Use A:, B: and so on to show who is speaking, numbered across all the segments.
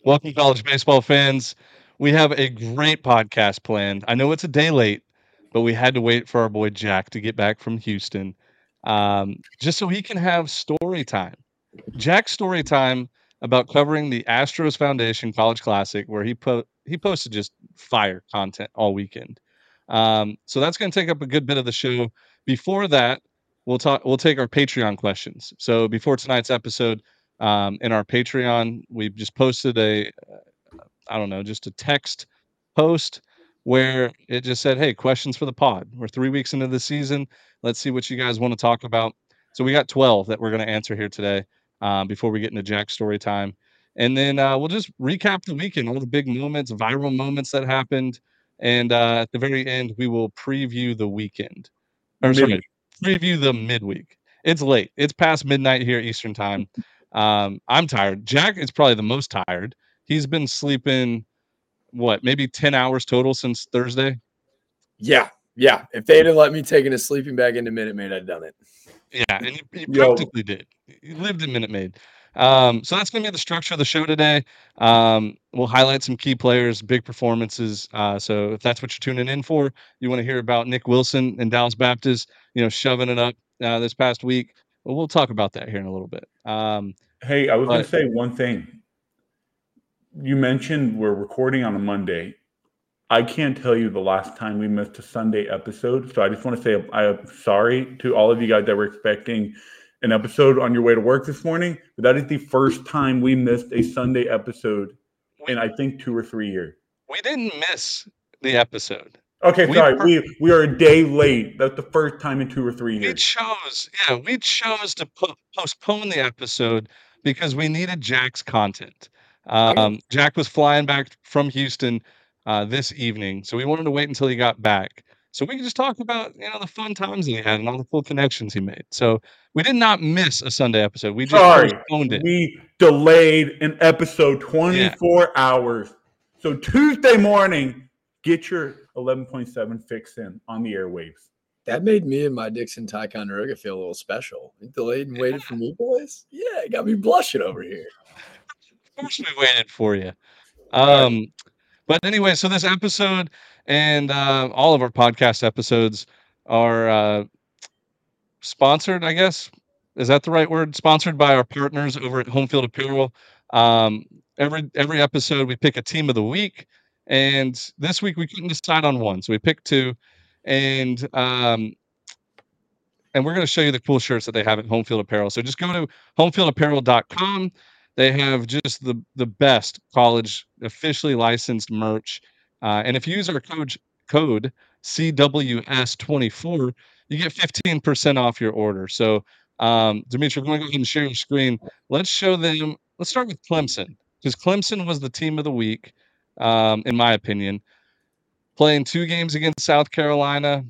A: Welcome, college baseball fans. We have a great podcast planned. I know it's a day late, but we had to wait for our boy Jack to get back from Houston, just so he can have story time. Jack's story time about covering the Astros Foundation College Classic, where he posted just fire content all weekend. So that's going to take up a good bit of the show. Before that, We'll take our Patreon questions. So before tonight's episode, in our Patreon, we've just posted I don't know, just a text post where it just said, "Hey, questions for the pod. We're 3 weeks into the season. Let's see what you guys want to talk about." So we got 12 that we're going to answer here today, before we get into Jack's story time, and then we'll just recap the weekend, all the big moments, viral moments that happened, and at the very end, we will preview the weekend. Or
B: Mid-
A: sorry, preview the midweek. It's late. It's past midnight here Eastern time. I'm tired. Jack is probably the most tired. He's been sleeping what, maybe 10 hours total since Thursday?
C: Yeah. If they hadn't let me take a sleeping bag into Minute Maid, I'd done it.
A: Yeah, and you practically did. You lived in Minute Maid. So that's going to be the structure of the show today. We'll highlight some key players, big performances. So if that's what you're tuning in for, you want to hear about Nick Wilson and Dallas Baptist, shoving it up this past week. Well, we'll talk about that here in a little bit.
B: Hey, I was going to say one thing. You mentioned we're recording on a Monday. I can't tell you the last time we missed a Sunday episode. So I just want to say I'm sorry to all of you guys that were expecting an episode on your way to work this morning. But that is the first time we missed a Sunday episode in, I think, 2 or 3 years.
A: We didn't miss the episode.
B: Okay, sorry. We are a day late. That's the first time in 2 or 3 years.
A: We chose to postpone the episode because we needed Jack's content. Jack was flying back from Houston this evening, so we wanted to wait until he got back so we could just talk about the fun times that he had and all the cool connections he made. So we did not miss a Sunday episode. We just postponed it.
B: We delayed an episode 24 hours. So Tuesday morning, get your 11.7 fix in on the airwaves.
C: That made me and my Dixon Ticonderoga feel a little special. You delayed and waited for me, boys. Yeah, it got me blushing over here.
A: Of course we waited for you. But anyway, so this episode and all of our podcast episodes are sponsored, I guess. Is that the right word? Sponsored by our partners over at Homefield Apparel. Every episode we pick a team of the week, and this week we couldn't decide on one, so we picked two, and we're going to show you the cool shirts that they have at Homefield Apparel. So just go to homefieldapparel.com. They have just the best college officially licensed merch. And if you use our code CWS24, you get 15% off your order. So, Dimitri, we're going to go ahead and share your screen. Let's show them. Let's start with Clemson, because Clemson was the team of the week, in my opinion. Playing 2 games against South Carolina.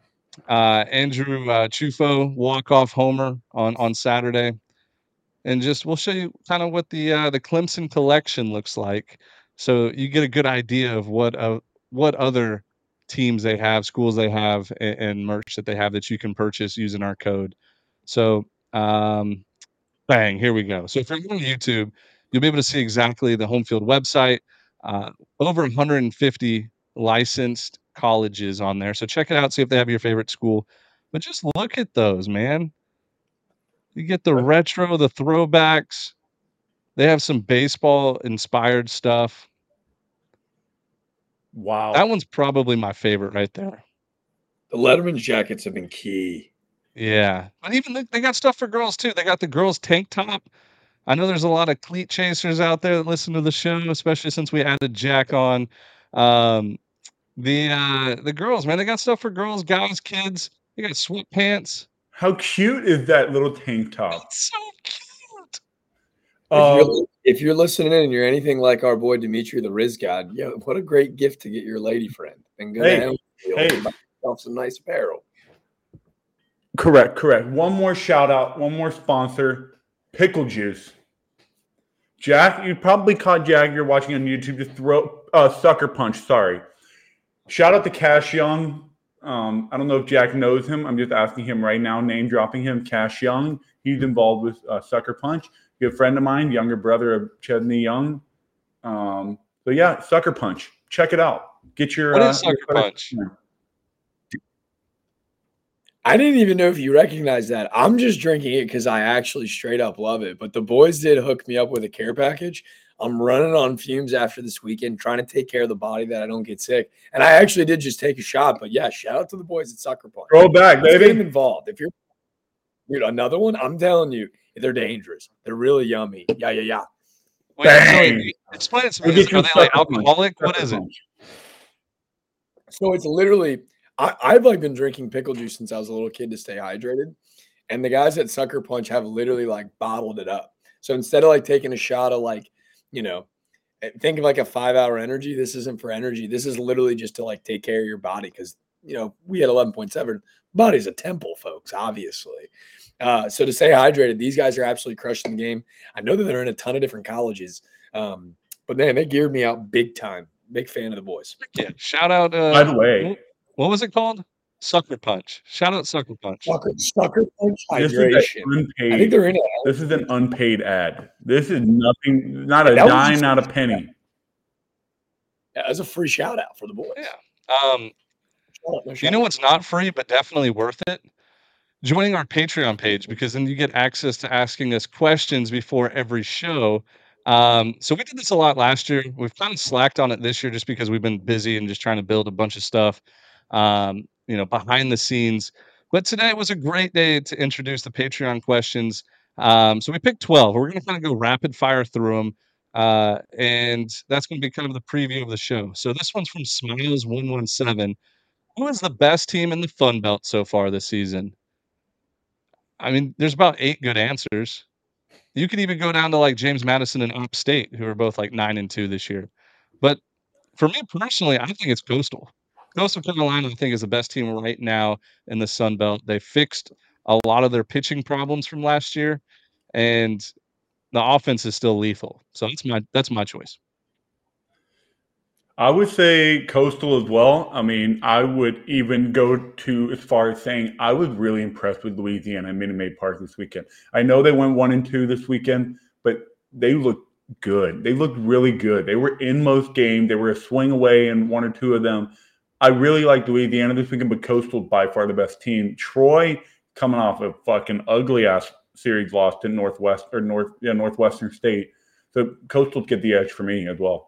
A: Andrew Chufo walk-off homer on Saturday. And we'll show you kind of what the Clemson collection looks like, so you get a good idea of what other teams they have, schools they have, and merch that they have that you can purchase using our code. So, bang, here we go. So if you're on YouTube, you'll be able to see exactly the Homefield website. Over 150 licensed colleges on there. So check it out, see if they have your favorite school. But just look at those, man. You get the retro, the throwbacks. They have some baseball-inspired stuff.
B: Wow.
A: That one's probably my favorite right there.
C: The Letterman's jackets have been key.
A: Yeah. But even they got stuff for girls, too. They got the girls' tank top. I know there's a lot of cleat chasers out there that listen to the show, especially since we added Jack on. The girls, man, they got stuff for girls, guys, kids. They got sweatpants.
B: How cute is that little tank top?
A: It's so cute.
C: If you're listening in and you're anything like our boy Dimitri the Riz God, what a great gift to get your lady friend. And go down and buy yourself some nice apparel.
B: Correct. One more shout out, one more sponsor, Pickle Juice. Jack, you probably caught Jack. You're watching on YouTube. Just throw Sucker Punch. Sorry. Shout out to Cash Young. I don't know if Jack knows him. I'm just asking him right now, name dropping him. Cash Young. He's involved with Sucker Punch. Good friend of mine, younger brother of Chesney Young. So yeah, Sucker Punch. Check it out. Get your
A: what is Sucker Punch?
C: I didn't even know if you recognize that. I'm just drinking it because I actually straight up love it. But the boys did hook me up with a care package. I'm running on fumes after this weekend, trying to take care of the body that I don't get sick. And I actually did just take a shot. But yeah, shout out to the boys at Sucker Punch.
B: Throw back, baby.
C: Get them involved. If you're another one, I'm telling you, they're dangerous. They're really yummy. Yeah.
A: Wait, explain it to me. Are they like alcoholic? What is it?
C: So it's literally, I've like been drinking pickle juice since I was a little kid to stay hydrated. And the guys at Sucker Punch have literally like bottled it up. So instead of like taking a shot of like, think of like a 5-hour energy. This isn't for energy. This is literally just to like take care of your body. Cause we had 11.7. Body's a temple, folks, obviously. So to stay hydrated, these guys are absolutely crushing the game. I know that they're in a ton of different colleges. But man, they geared me out big time. Big fan of the boys.
A: Yeah. Shout out.
B: By the way,
A: what was it called? Sucker Punch. Shout out Sucker Punch.
C: Sucker Punch hydration.
B: Unpaid,
C: I think they're in it.
B: This is an unpaid ad. This is nothing, not a dime, not a penny.
C: Yeah, that's a free shout out for the boys.
A: Yeah. You know what's not free, but definitely worth it? Joining our Patreon page, because then you get access to asking us questions before every show. So we did this a lot last year. We've kind of slacked on it this year just because we've been busy and just trying to build a bunch of stuff, behind the scenes. But today was a great day to introduce the Patreon questions. So we picked 12. We're going to kind of go rapid fire through them. And that's going to be kind of the preview of the show. So this one's from Smiles117. Who is the best team in the Fun Belt so far this season? I mean, there's about 8 good answers. You could even go down to like James Madison and App State, who are both like 9-2 this year. But for me personally, I think it's Coastal. Coastal Carolina, I think, is the best team right now in the Sun Belt. They fixed a lot of their pitching problems from last year, and the offense is still lethal. So that's my choice.
B: I would say Coastal as well. I mean, I would even go to as far as saying I was really impressed with Louisiana and Minute Maid Park this weekend. I know they went 1-2 this weekend, but they looked good. They looked really good. They were in most games. They were a swing away in 1 or 2 of them. I really like Louisiana this weekend, but Coastal by far the best team. Troy coming off a fucking ugly ass series loss to Northwestern State. So Coastal get the edge for me as well.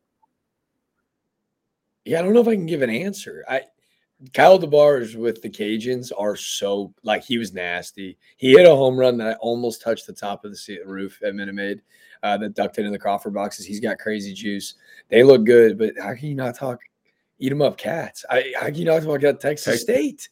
C: Yeah, I don't know if I can give an answer. Kyle DeBars with the Cajuns are so like he was nasty. He hit a home run that almost touched the top of the roof at Minute Maid that ducked into the Crawford boxes. He's got crazy juice. They look good, but how can you not talk eat 'em up cats? How can you not talk about Texas State?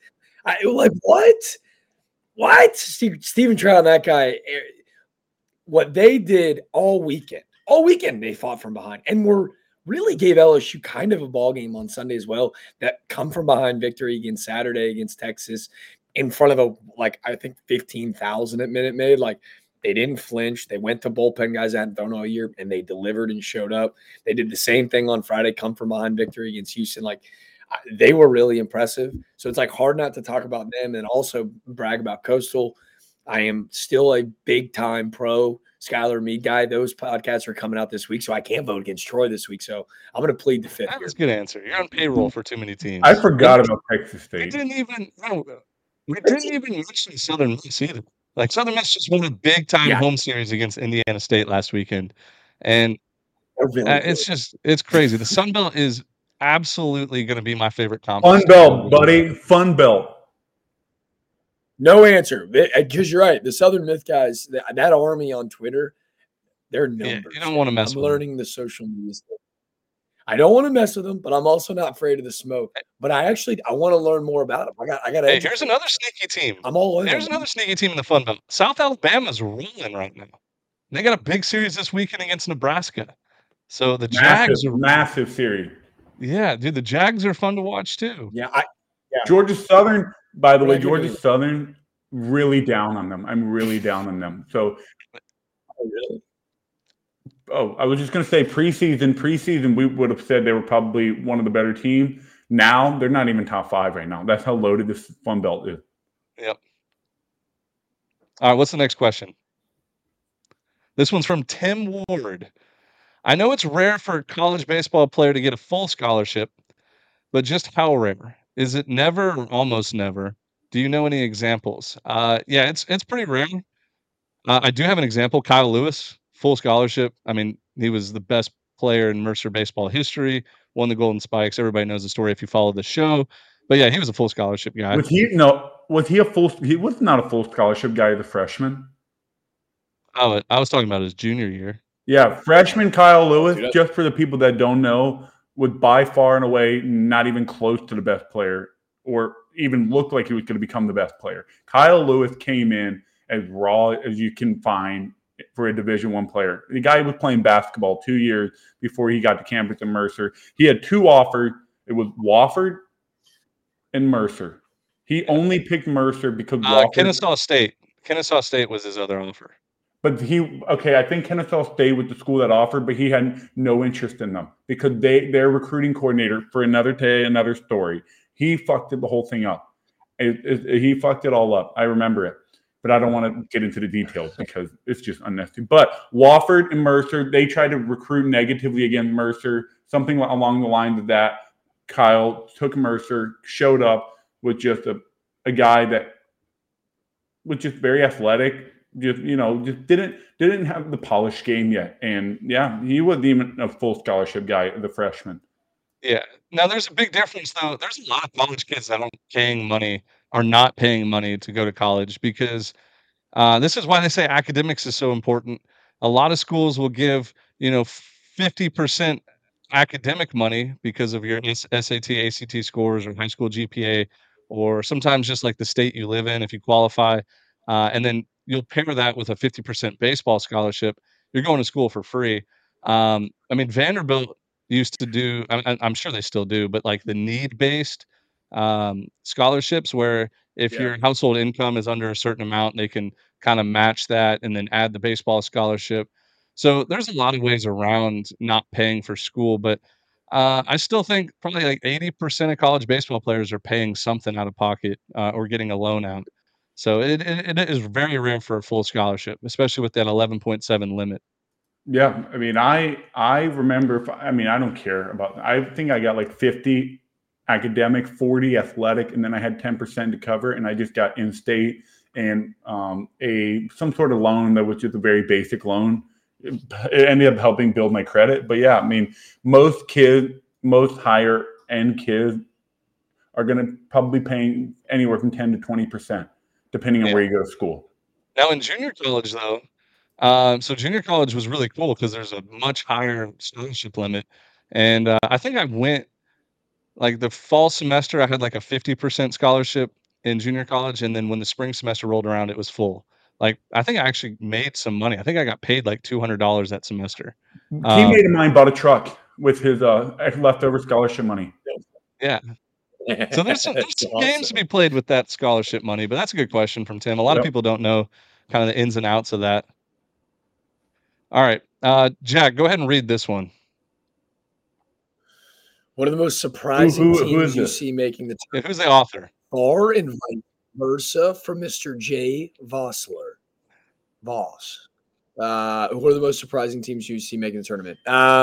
C: What? Steven Trout and that guy, what they did all weekend they fought from behind and really gave LSU kind of a ball game on Sunday as well. That come from behind victory against Saturday against Texas in front of I think 15,000 at Minute Maid. Like they didn't flinch. They went to bullpen guys that hadn't thrown all year and they delivered and showed up. They did the same thing on Friday, come from behind victory against Houston. Like they were really impressive. So it's like hard not to talk about them and also brag about Coastal. I am still a big time pro Skylar Meade guy. Those podcasts are coming out this week, so I can't vote against Troy this week. So I'm going to plead the fifth.
A: That's a good answer. You're on payroll for too many teams.
B: I forgot about Texas State.
A: We didn't even mention Southern Miss either. Like Southern Miss just won a big time home series against Indiana State last weekend, and it's crazy. The Sun Belt is absolutely going to be my favorite conference.
B: Fun Belt, buddy. Fun Belt.
C: No answer, because you're right. The Southern Myth guys, that army on Twitter, they're numbers.
A: You don't want to mess with them.
C: I'm learning the social media stuff. I don't want to mess with them, but I'm also not afraid of the smoke. But I want to learn more about them. I got.
A: Hey, here's another sneaky team.
C: I'm all in.
A: Here's another sneaky team in the Fun Belt. South Alabama's rolling right now. They got a big series this weekend against Nebraska. So the Jags are
B: massive series.
A: Yeah, dude, the Jags are fun to watch too.
C: Yeah.
B: Georgia Southern. By the way, Georgia Southern, really down on them. I'm really down on them. So, I was just going to say preseason, we would have said they were probably one of the better teams. Now, they're not even top 5 right now. That's how loaded this Fun Belt is.
A: Yep. All right, what's the next question? This one's from Tim Ward. I know it's rare for a college baseball player to get a full scholarship, but just how rare? Is it never or almost never? Do you know any examples? Yeah, it's pretty rare. I do have an example, Kyle Lewis, full scholarship. I mean, he was the best player in Mercer baseball history, won the Golden Spikes. Everybody knows the story if you follow the show. But yeah, he was a full scholarship guy.
B: Was he he was not a full scholarship guy as a freshman?
A: Oh, I was talking about his junior year.
B: Yeah, freshman Kyle Lewis, just for the people that don't know, was by far and away not even close to the best player or even looked like he was going to become the best player. Kyle Lewis came in as raw as you can find for a Division I player. The guy was playing basketball 2 years before he got to campus in Mercer. He had 2 offers. It was Wofford and Mercer. He only picked Mercer because
A: Kennesaw State. Kennesaw State was his other offer.
B: But I think Kennesaw State was the school that offered, but he had no interest in them because their recruiting coordinator, for another day, another story, he fucked the whole thing up. He fucked it all up. I remember it, but I don't want to get into the details because it's just unnecessary. But Wofford and Mercer, they tried to recruit negatively against Mercer, something along the lines of that. Kyle took Mercer, showed up with just a guy that was just very athletic. Just didn't have the polished game yet, and yeah, he wasn't even a full scholarship guy, the freshman.
A: Yeah. Now there's a big difference though. There's a lot of college kids that are not paying money to go to college because this is why they say academics is so important. A lot of schools will give 50% academic money because of your SAT, ACT scores or high school GPA, or sometimes just like the state you live in if you qualify, and then you'll pair that with a 50% baseball scholarship. You're going to school for free. I mean, Vanderbilt used to do. I'm sure they still do, but like the need-based scholarships, where if your household income is under a certain amount, they can kind of match that and then add the baseball scholarship. So there's a lot of ways around not paying for school, but I still think probably like 80% of college baseball players are paying something out of pocket or getting a loan out. So it is very rare for a full scholarship, especially with that 11.7 limit.
B: Yeah, I mean, I remember. I mean, I don't care about. I think I got like 50 academic, 40 athletic, and then I had 10% to cover, and I just got in-state and some sort of loan that was just a very basic loan. It ended up helping build my credit. But yeah, I mean, most higher end kids are going to probably paying anywhere from 10 to 20%, depending on where you go to school.
A: Now in junior college, though, so junior college was really cool because there's a much higher scholarship limit, and I think I went like the fall semester. I had like a 50% scholarship in junior college, and then when the spring semester rolled around, it was full. Like I think I actually made some money. I think I got paid like $200 that semester.
B: Teammate of mine bought a truck with his leftover scholarship money.
A: Yeah. So there's some games to be played with that scholarship money, but that's a good question from Tim. A lot of people don't know kind of the ins and outs of that. All right, Jack, go ahead and read this one.
C: One of the most surprising teams you see making the
A: tournament. Who's the author?
C: Far and vice versa from Mr. Jay Vossler. Voss. One of the most surprising teams you see making the tournament.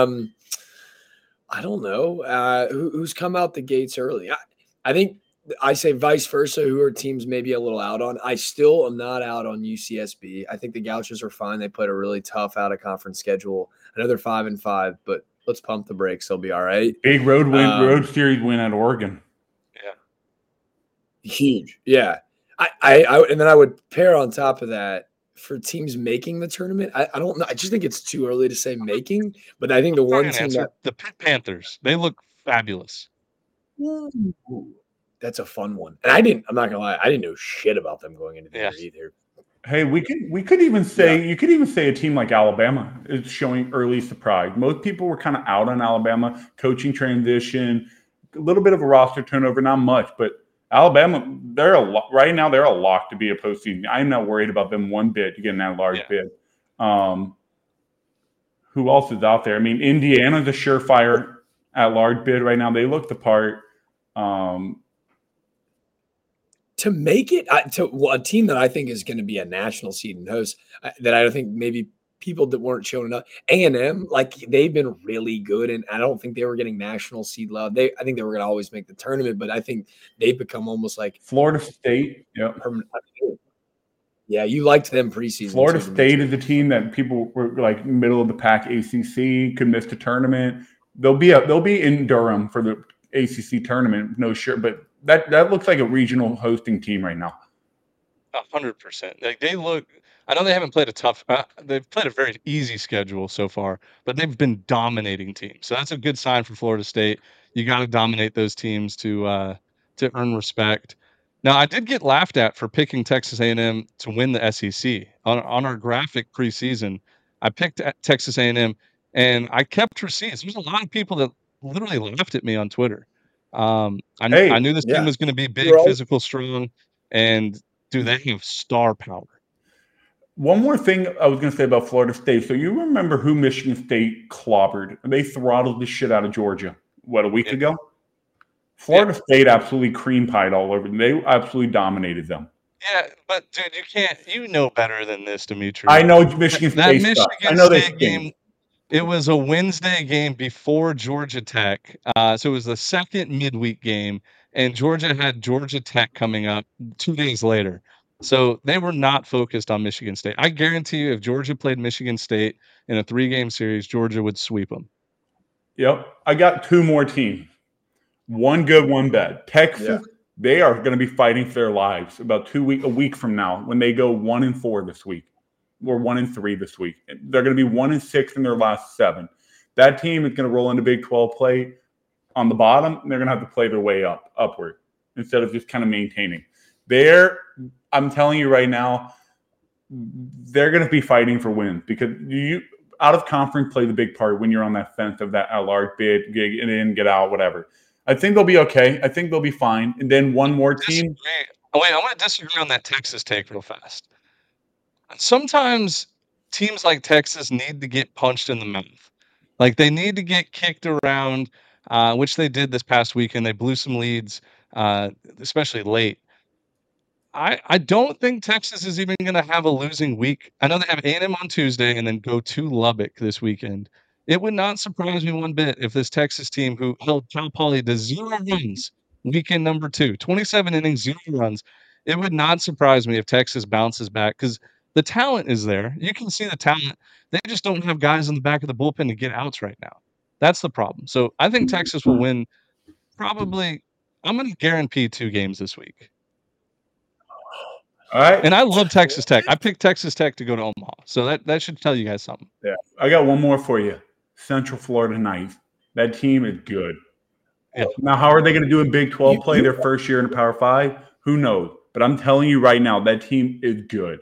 C: I don't know. Who's come out the gates early? I think I say vice versa, who are teams maybe a little out on. I still am not out on UCSB. I think the Gauchos are fine. They played a really tough out-of-conference schedule. Another 5-5, but let's pump the brakes. They'll be all right.
B: Big road series win at Oregon.
A: Yeah.
C: Huge. Yeah. I and then I would pair on top of that for teams making the tournament. I don't know. I just think it's too early to say making, but I think the one team
A: the Pitt Panthers, they look fabulous.
C: Ooh, that's a fun one. And I'm not gonna lie, I didn't know shit about them going into the year either.
B: Hey, we could even say you could even say a team like Alabama is showing early surprise. Most people were kind of out on Alabama, coaching transition, a little bit of a roster turnover, not much, but Alabama, they're a lock to be a postseason. I'm not worried about them one bit to get in that large bid. Who else is out there? I mean, Indiana's a surefire at large bid right now. They look the part.
C: To make it to a team that I think is going to be a national seed and host, that I don't think maybe people that weren't showing up. A&M, like they've been really good, and I don't think they were getting national seed love. I think they were going to always make the tournament, but I think they've become almost like
B: Florida State. Yeah,
C: yeah, you liked them preseason.
B: Florida State is a team that people were like middle of the pack. ACC could miss the tournament. They'll be in Durham for the ACC tournament. No sure, but that looks like a regional hosting team right now.
A: 100%. Like they look. I know they haven't played a tough. They've played a very easy schedule so far, but they've been dominating teams. So that's a good sign for Florida State. You got to dominate those teams to earn respect. Now, I did get laughed at for picking Texas A&M to win the SEC on our graphic preseason. I picked Texas A&M, and I kept receipts. There's a lot of people that literally laughed at me on Twitter. I knew this team was going to be big, physical, strong, and dude, they have star power.
B: One more thing I was going to say about Florida State. So you remember who Michigan State clobbered? They throttled the shit out of Georgia, a week ago? Florida State absolutely cream pied all over them. They absolutely dominated them.
A: Yeah, but dude, you know better than this, Dimitri.
B: I know Michigan State.
A: That Michigan State game, it was a Wednesday game before Georgia Tech. So it was the second midweek game, and Georgia had Georgia Tech coming up 2 days later. So they were not focused on Michigan State. I guarantee you, if Georgia played Michigan State in a 3-game series, Georgia would sweep them.
B: Yep. I got 2 more teams. One good, one bad. Texas, they are going to be fighting for their lives about a week from now when they go 1-4 this week, or 1-3 this week. They're going to be 1-6 in their last 7. That team is going to roll into Big 12 play on the bottom, and they're going to have to play their way upward instead of just kind of maintaining. I'm telling you right now, they're going to be fighting for wins because out of conference play the big part when you're on that fence of that large bid, get in, get out, whatever. I think they'll be okay. I think they'll be fine. And then one more team.
A: I want to disagree on that Texas take real fast. Sometimes teams like Texas need to get punched in the mouth. Like they need to get kicked around, which they did this past weekend. They blew some leads, especially late. I don't think Texas is even going to have a losing week. I know they have A&M on Tuesday and then go to Lubbock this weekend. It would not surprise me one bit if this Texas team, who held Cal Poly to 0 runs weekend number 2, 27 innings, 0 runs, it would not surprise me if Texas bounces back because the talent is there. You can see the talent. They just don't have guys in the back of the bullpen to get outs right now. That's the problem. So I think Texas will win probably. I'm going to guarantee 2 games this week.
B: All right.
A: And I love Texas Tech. I picked Texas Tech to go to Omaha. So that should tell you guys something.
B: Yeah. I got one more for you. Central Florida Knights. That team is good. Yeah. Now, how are they going to do in Big 12 play their first year in the Power 5? Who knows? But I'm telling you right now, that team is good.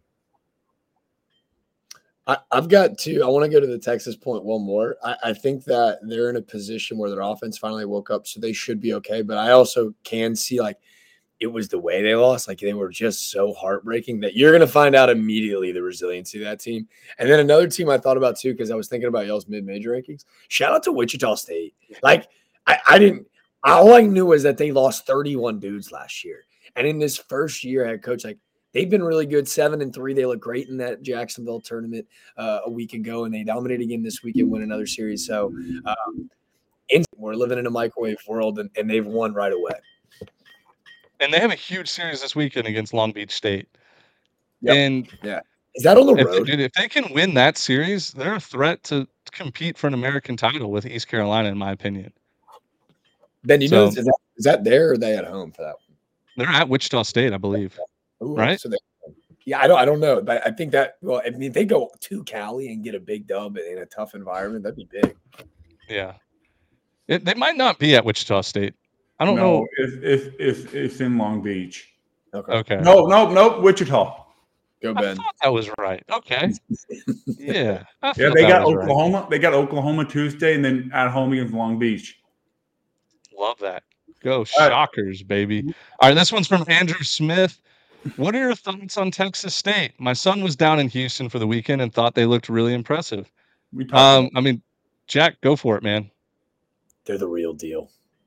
C: I've got 2. I want to go to the Texas point one more. I think that they're in a position where their offense finally woke up, so they should be okay. But I also can see, like, it was the way they lost. Like, they were just so heartbreaking that you're going to find out immediately the resiliency of that team. And then another team I thought about, too, because I was thinking about y'all's mid-major rankings. Shout out to Wichita State. Like, all I knew was that they lost 31 dudes last year. And in this first year, head coach, like, they've been really good. 7-3. They look great in that Jacksonville tournament a week ago, and they dominated again this week and win another series. So we're living in a microwave world, and they've won right away.
A: And they have a huge series this weekend against Long Beach State. Yep. And
C: is that on the road?
A: If they can win that series, they're a threat to compete for an American title with East Carolina, in my opinion.
C: Ben, is that there or are they at home for that one?
A: They're at Wichita State, I believe.
C: Ooh,
A: right?
C: So I don't know, but I think that if they go to Cali and get a big dub in a tough environment, that'd be big.
A: Yeah, they might not be at Wichita State. I don't know.
B: It's in Long Beach.
A: Okay.
B: No, Wichita.
C: Go, Ben.
A: I thought that was right. Okay. Yeah.
B: They got Oklahoma. Right. They got Oklahoma Tuesday, and then at home against Long Beach.
A: Love that. Go Shockers, baby. All right, this one's from Andrew Smith. What are your thoughts on Texas State? My son was down in Houston for the weekend and thought they looked really impressive. Jack, go for it, man.
C: They're the real deal.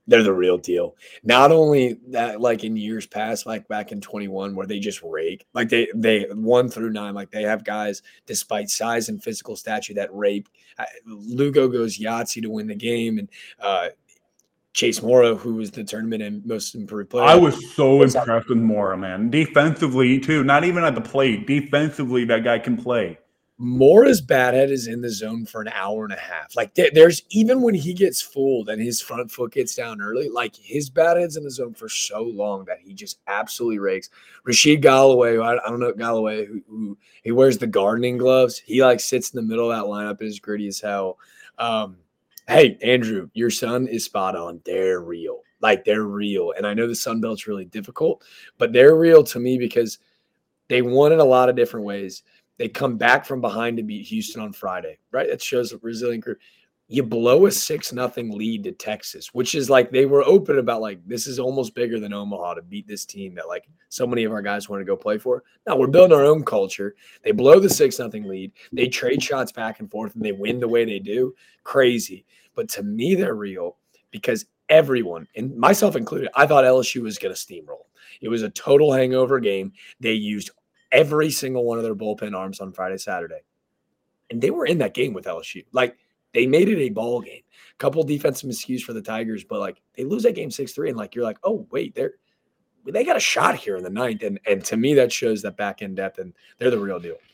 C: They're the real deal. Not only that, like in years past, like back in 21, where they just rake, like they 1 through 9, like they have guys despite size and physical stature that rape. Lugo goes Yahtzee to win the game, and Chase Mora, who was the tournament and most improved player.
B: I was so impressed with Mora, man. Defensively, too. Not even at the plate. Defensively, that guy can play.
C: Mora's bat head is in the zone for an hour and a half. Like there's even when he gets fooled and his front foot gets down early, like his bat head's in the zone for so long that he just absolutely rakes. Rasheed Galloway, I don't know Galloway, who he wears the gardening gloves. He like sits in the middle of that lineup and is gritty as hell. Hey, Andrew, your son is spot on. They're real. Like they're real. And I know the Sun Belt's really difficult, but they're real to me because they won in a lot of different ways. They come back from behind to beat Houston on Friday, right? That shows a resilient group. You blow a 6-0 lead to Texas, which is like they were open about like this is almost bigger than Omaha to beat this team that like so many of our guys want to go play for. Now we're building our own culture. They blow the 6-0 lead. They trade shots back and forth and they win the way they do. Crazy. But to me, they're real because everyone, and myself included, I thought LSU was going to steamroll. It was a total hangover game. They used every single one of their bullpen arms on Friday, Saturday. And they were in that game with LSU. Like, they made it a ball game. A couple defensive miscues for the Tigers, but, like, they lose that game 6-3, and, like, you're like, oh, wait, they got a shot here in the ninth. And to me, that shows that back-end depth, and they're the real deal.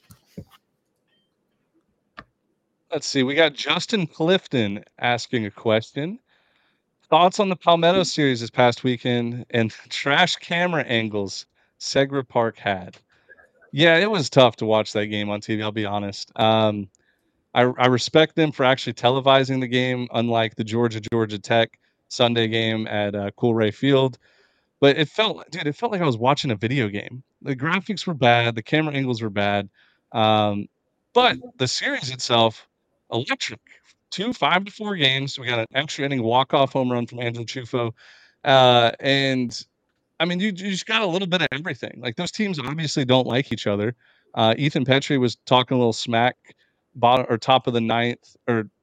A: Let's see. We got Justin Clifton asking a question. Thoughts on the Palmetto series this past weekend and trash camera angles Segra Park had? Yeah, it was tough to watch that game on TV, I'll be honest. I respect them for actually televising the game, unlike the Georgia Tech Sunday game at Coolray Field. But it felt like I was watching a video game. The graphics were bad, the camera angles were bad, but the series itself, electric. 2 5-4 games. We got an extra inning walk-off home run from Andrew Chufo, and I mean, you just got a little bit of everything. Like those teams obviously don't like each other. Ethan Petrie was talking a little smack, top of the ninth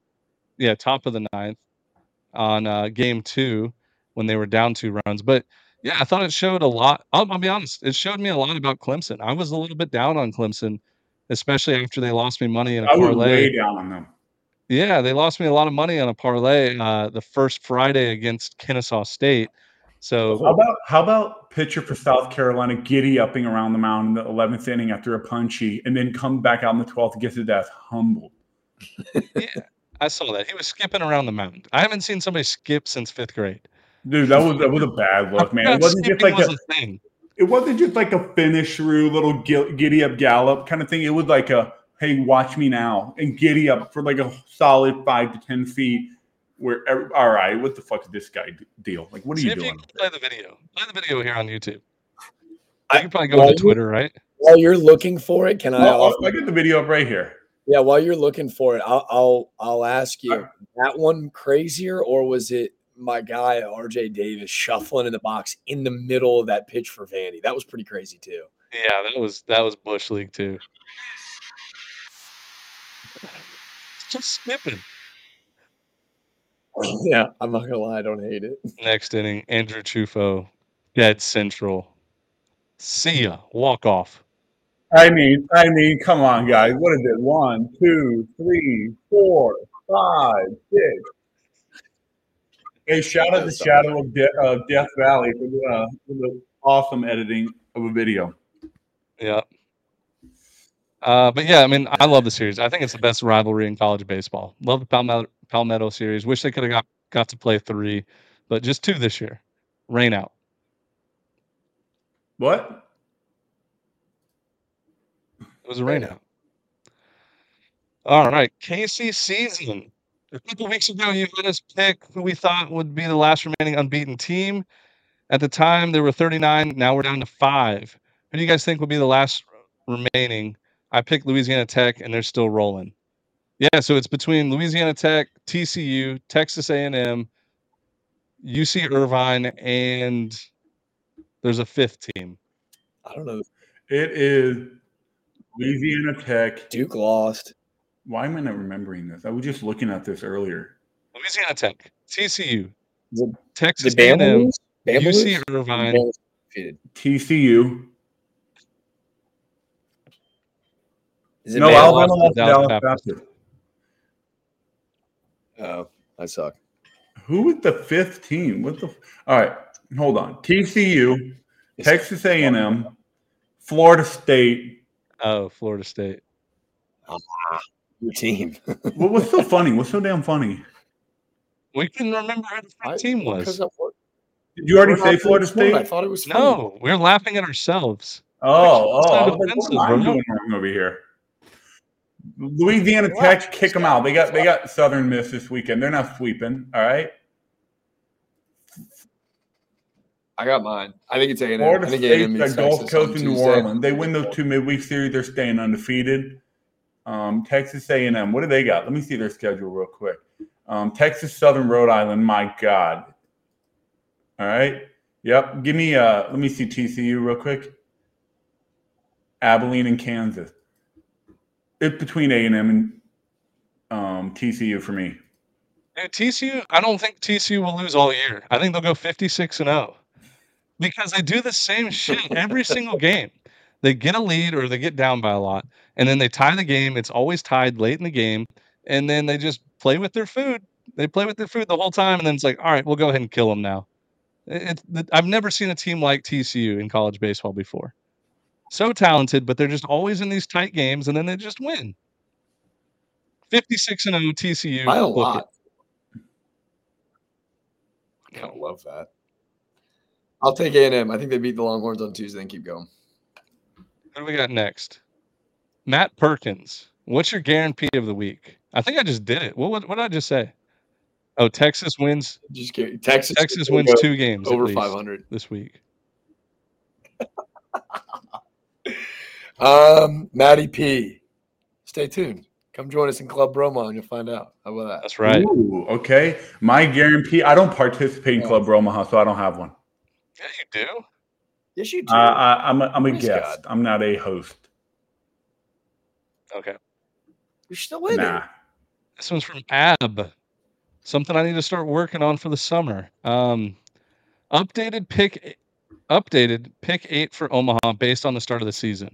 A: on game 2 when they were down 2 runs. But yeah, I thought it showed a lot. I'll be honest, it showed me a lot about Clemson. I was a little bit down on Clemson, especially after they lost me money in a parlay.
B: I was way down on them.
A: Yeah, they lost me a lot of money on a parlay the first Friday against Kennesaw State. So
B: how about pitcher for South Carolina giddy-upping around the mound in the 11th inning after a punchy, and then come back out in the 12th and gets his ass humbled.
A: Yeah, I saw that. He was skipping around the mound. I haven't seen somebody skip since 5th grade.
B: Dude, that was a bad look, man. It wasn't just like it wasn't just like a finish through little giddy up gallop kind of thing. It was like a hey, watch me now, and giddy up for like a solid 5 to 10 feet. All right, what the fuck is this guy deal? Like, what are you doing?
A: If you can play the video. Play the video here on YouTube. You can probably go to Twitter, right?
C: While you're looking for it, can I
B: get the video up right here.
C: Yeah, while you're looking for it, I'll ask you, that one crazier, or was it my guy RJ Davis shuffling in the box in the middle of that pitch for Vandy? That was pretty crazy too.
A: Yeah, that was Bush League too. Just skipping.
C: Yeah, I'm not gonna lie, I don't hate it.
A: Next inning, Andrew Chufo, dead central. See ya, walk off.
B: I mean, come on, guys. What is it? 1, 2, 3, 4, 5, 6. Hey, shout out to Shadow of Death Valley for the awesome editing of a video.
A: Yeah. But yeah, I mean, I love the series. I think it's the best rivalry in college baseball. Love the Palmetto series. Wish they could have got to play 3, but just 2 this year. Rain out.
B: What?
A: It was a rain out. All right, Casey Season. A couple weeks ago, you let us pick who we thought would be the last remaining unbeaten team. At the time, there were 39. Now we're down to 5. Who do you guys think will be the last remaining? I picked Louisiana Tech, and they're still rolling. Yeah, so it's between Louisiana Tech, TCU, Texas A&M, UC Irvine, and there's a 5th team.
C: I don't know.
B: It is Louisiana Tech.
C: Duke lost.
B: Why am I not remembering this? I was just looking at this earlier.
A: Louisiana Tech, TCU, Texas
C: Bama
A: A&M,
C: lose? Bama
A: UC
C: lose?
A: Irvine.
C: Bama defeated.
B: TCU.
C: Is it
B: No,
C: Bama?
B: Alabama
A: lost
B: lost
A: to
B: to
A: Dallas
B: Dallas
A: Baptist.
B: Baptist.
C: Oh, I suck.
B: Who was the fifth team? What the? All right, hold on. TCU, Texas A&M, Florida State.
A: Oh, Florida State.
C: Your team.
B: What's so funny? What's so damn funny?
A: We couldn't remember who the fifth team was.
B: Did you already say Florida State?
C: I thought it was funny.
A: No, we're laughing at ourselves.
B: Oh, I was
A: offensive,
B: like, what am I doing wrong over here? Louisiana Tech, kick them out. They got Southern Miss this weekend. They're not sweeping. All right.
C: I got mine. I think it's A&M.
B: Florida
C: I think
B: State,
C: A&M meets
B: Gulf
C: Texas
B: Coast,
C: on
B: and New
C: Tuesday.
B: Orleans. They win those two midweek series. They're staying undefeated. Texas A&M. What do they got? Let me see their schedule real quick. Texas Southern Rhode Island. My God. All right. Yep. Give me. Let me see TCU real quick. Abilene and Kansas. It's between A&M and TCU for me.
A: Dude, TCU, I don't think TCU will lose all year. I think they'll go 56-0 because they do the same shit every single game. They get a lead or they get down by a lot, and then they tie the game. It's always tied late in the game, and then they just play with their food. They play with their food the whole time, and then it's like, all right, we'll go ahead and kill them now. I've never seen a team like TCU in college baseball before. So talented, but they're just always in these tight games, and then they just win. 56-0 TCU.
C: By a
A: Book
C: lot.
A: it.
C: I love that. I'll take A&M. I think they beat the Longhorns on Tuesday and keep going.
A: Who do we got next? Matt Perkins. What's your guarantee of the week? I think I just did it. What did I just say? Oh, Texas wins.
C: Just kidding. Texas
A: wins 2 games
C: over
A: at least
C: 500
A: this week.
C: Matty P. Stay tuned. Come join us in Club Roma and you'll find out. How about that?
A: That's right.
B: Ooh, okay. My guarantee. I don't participate in Club Omaha, so I don't have one.
A: Yeah, you do.
C: Yes, you do.
B: I'm a
C: Praise
B: guest.
C: God.
B: I'm not a host.
A: Okay.
C: You're still in it.
A: This one's from Ab. Something I need to start working on for the summer. Updated pick 8 for Omaha based on the start of the season.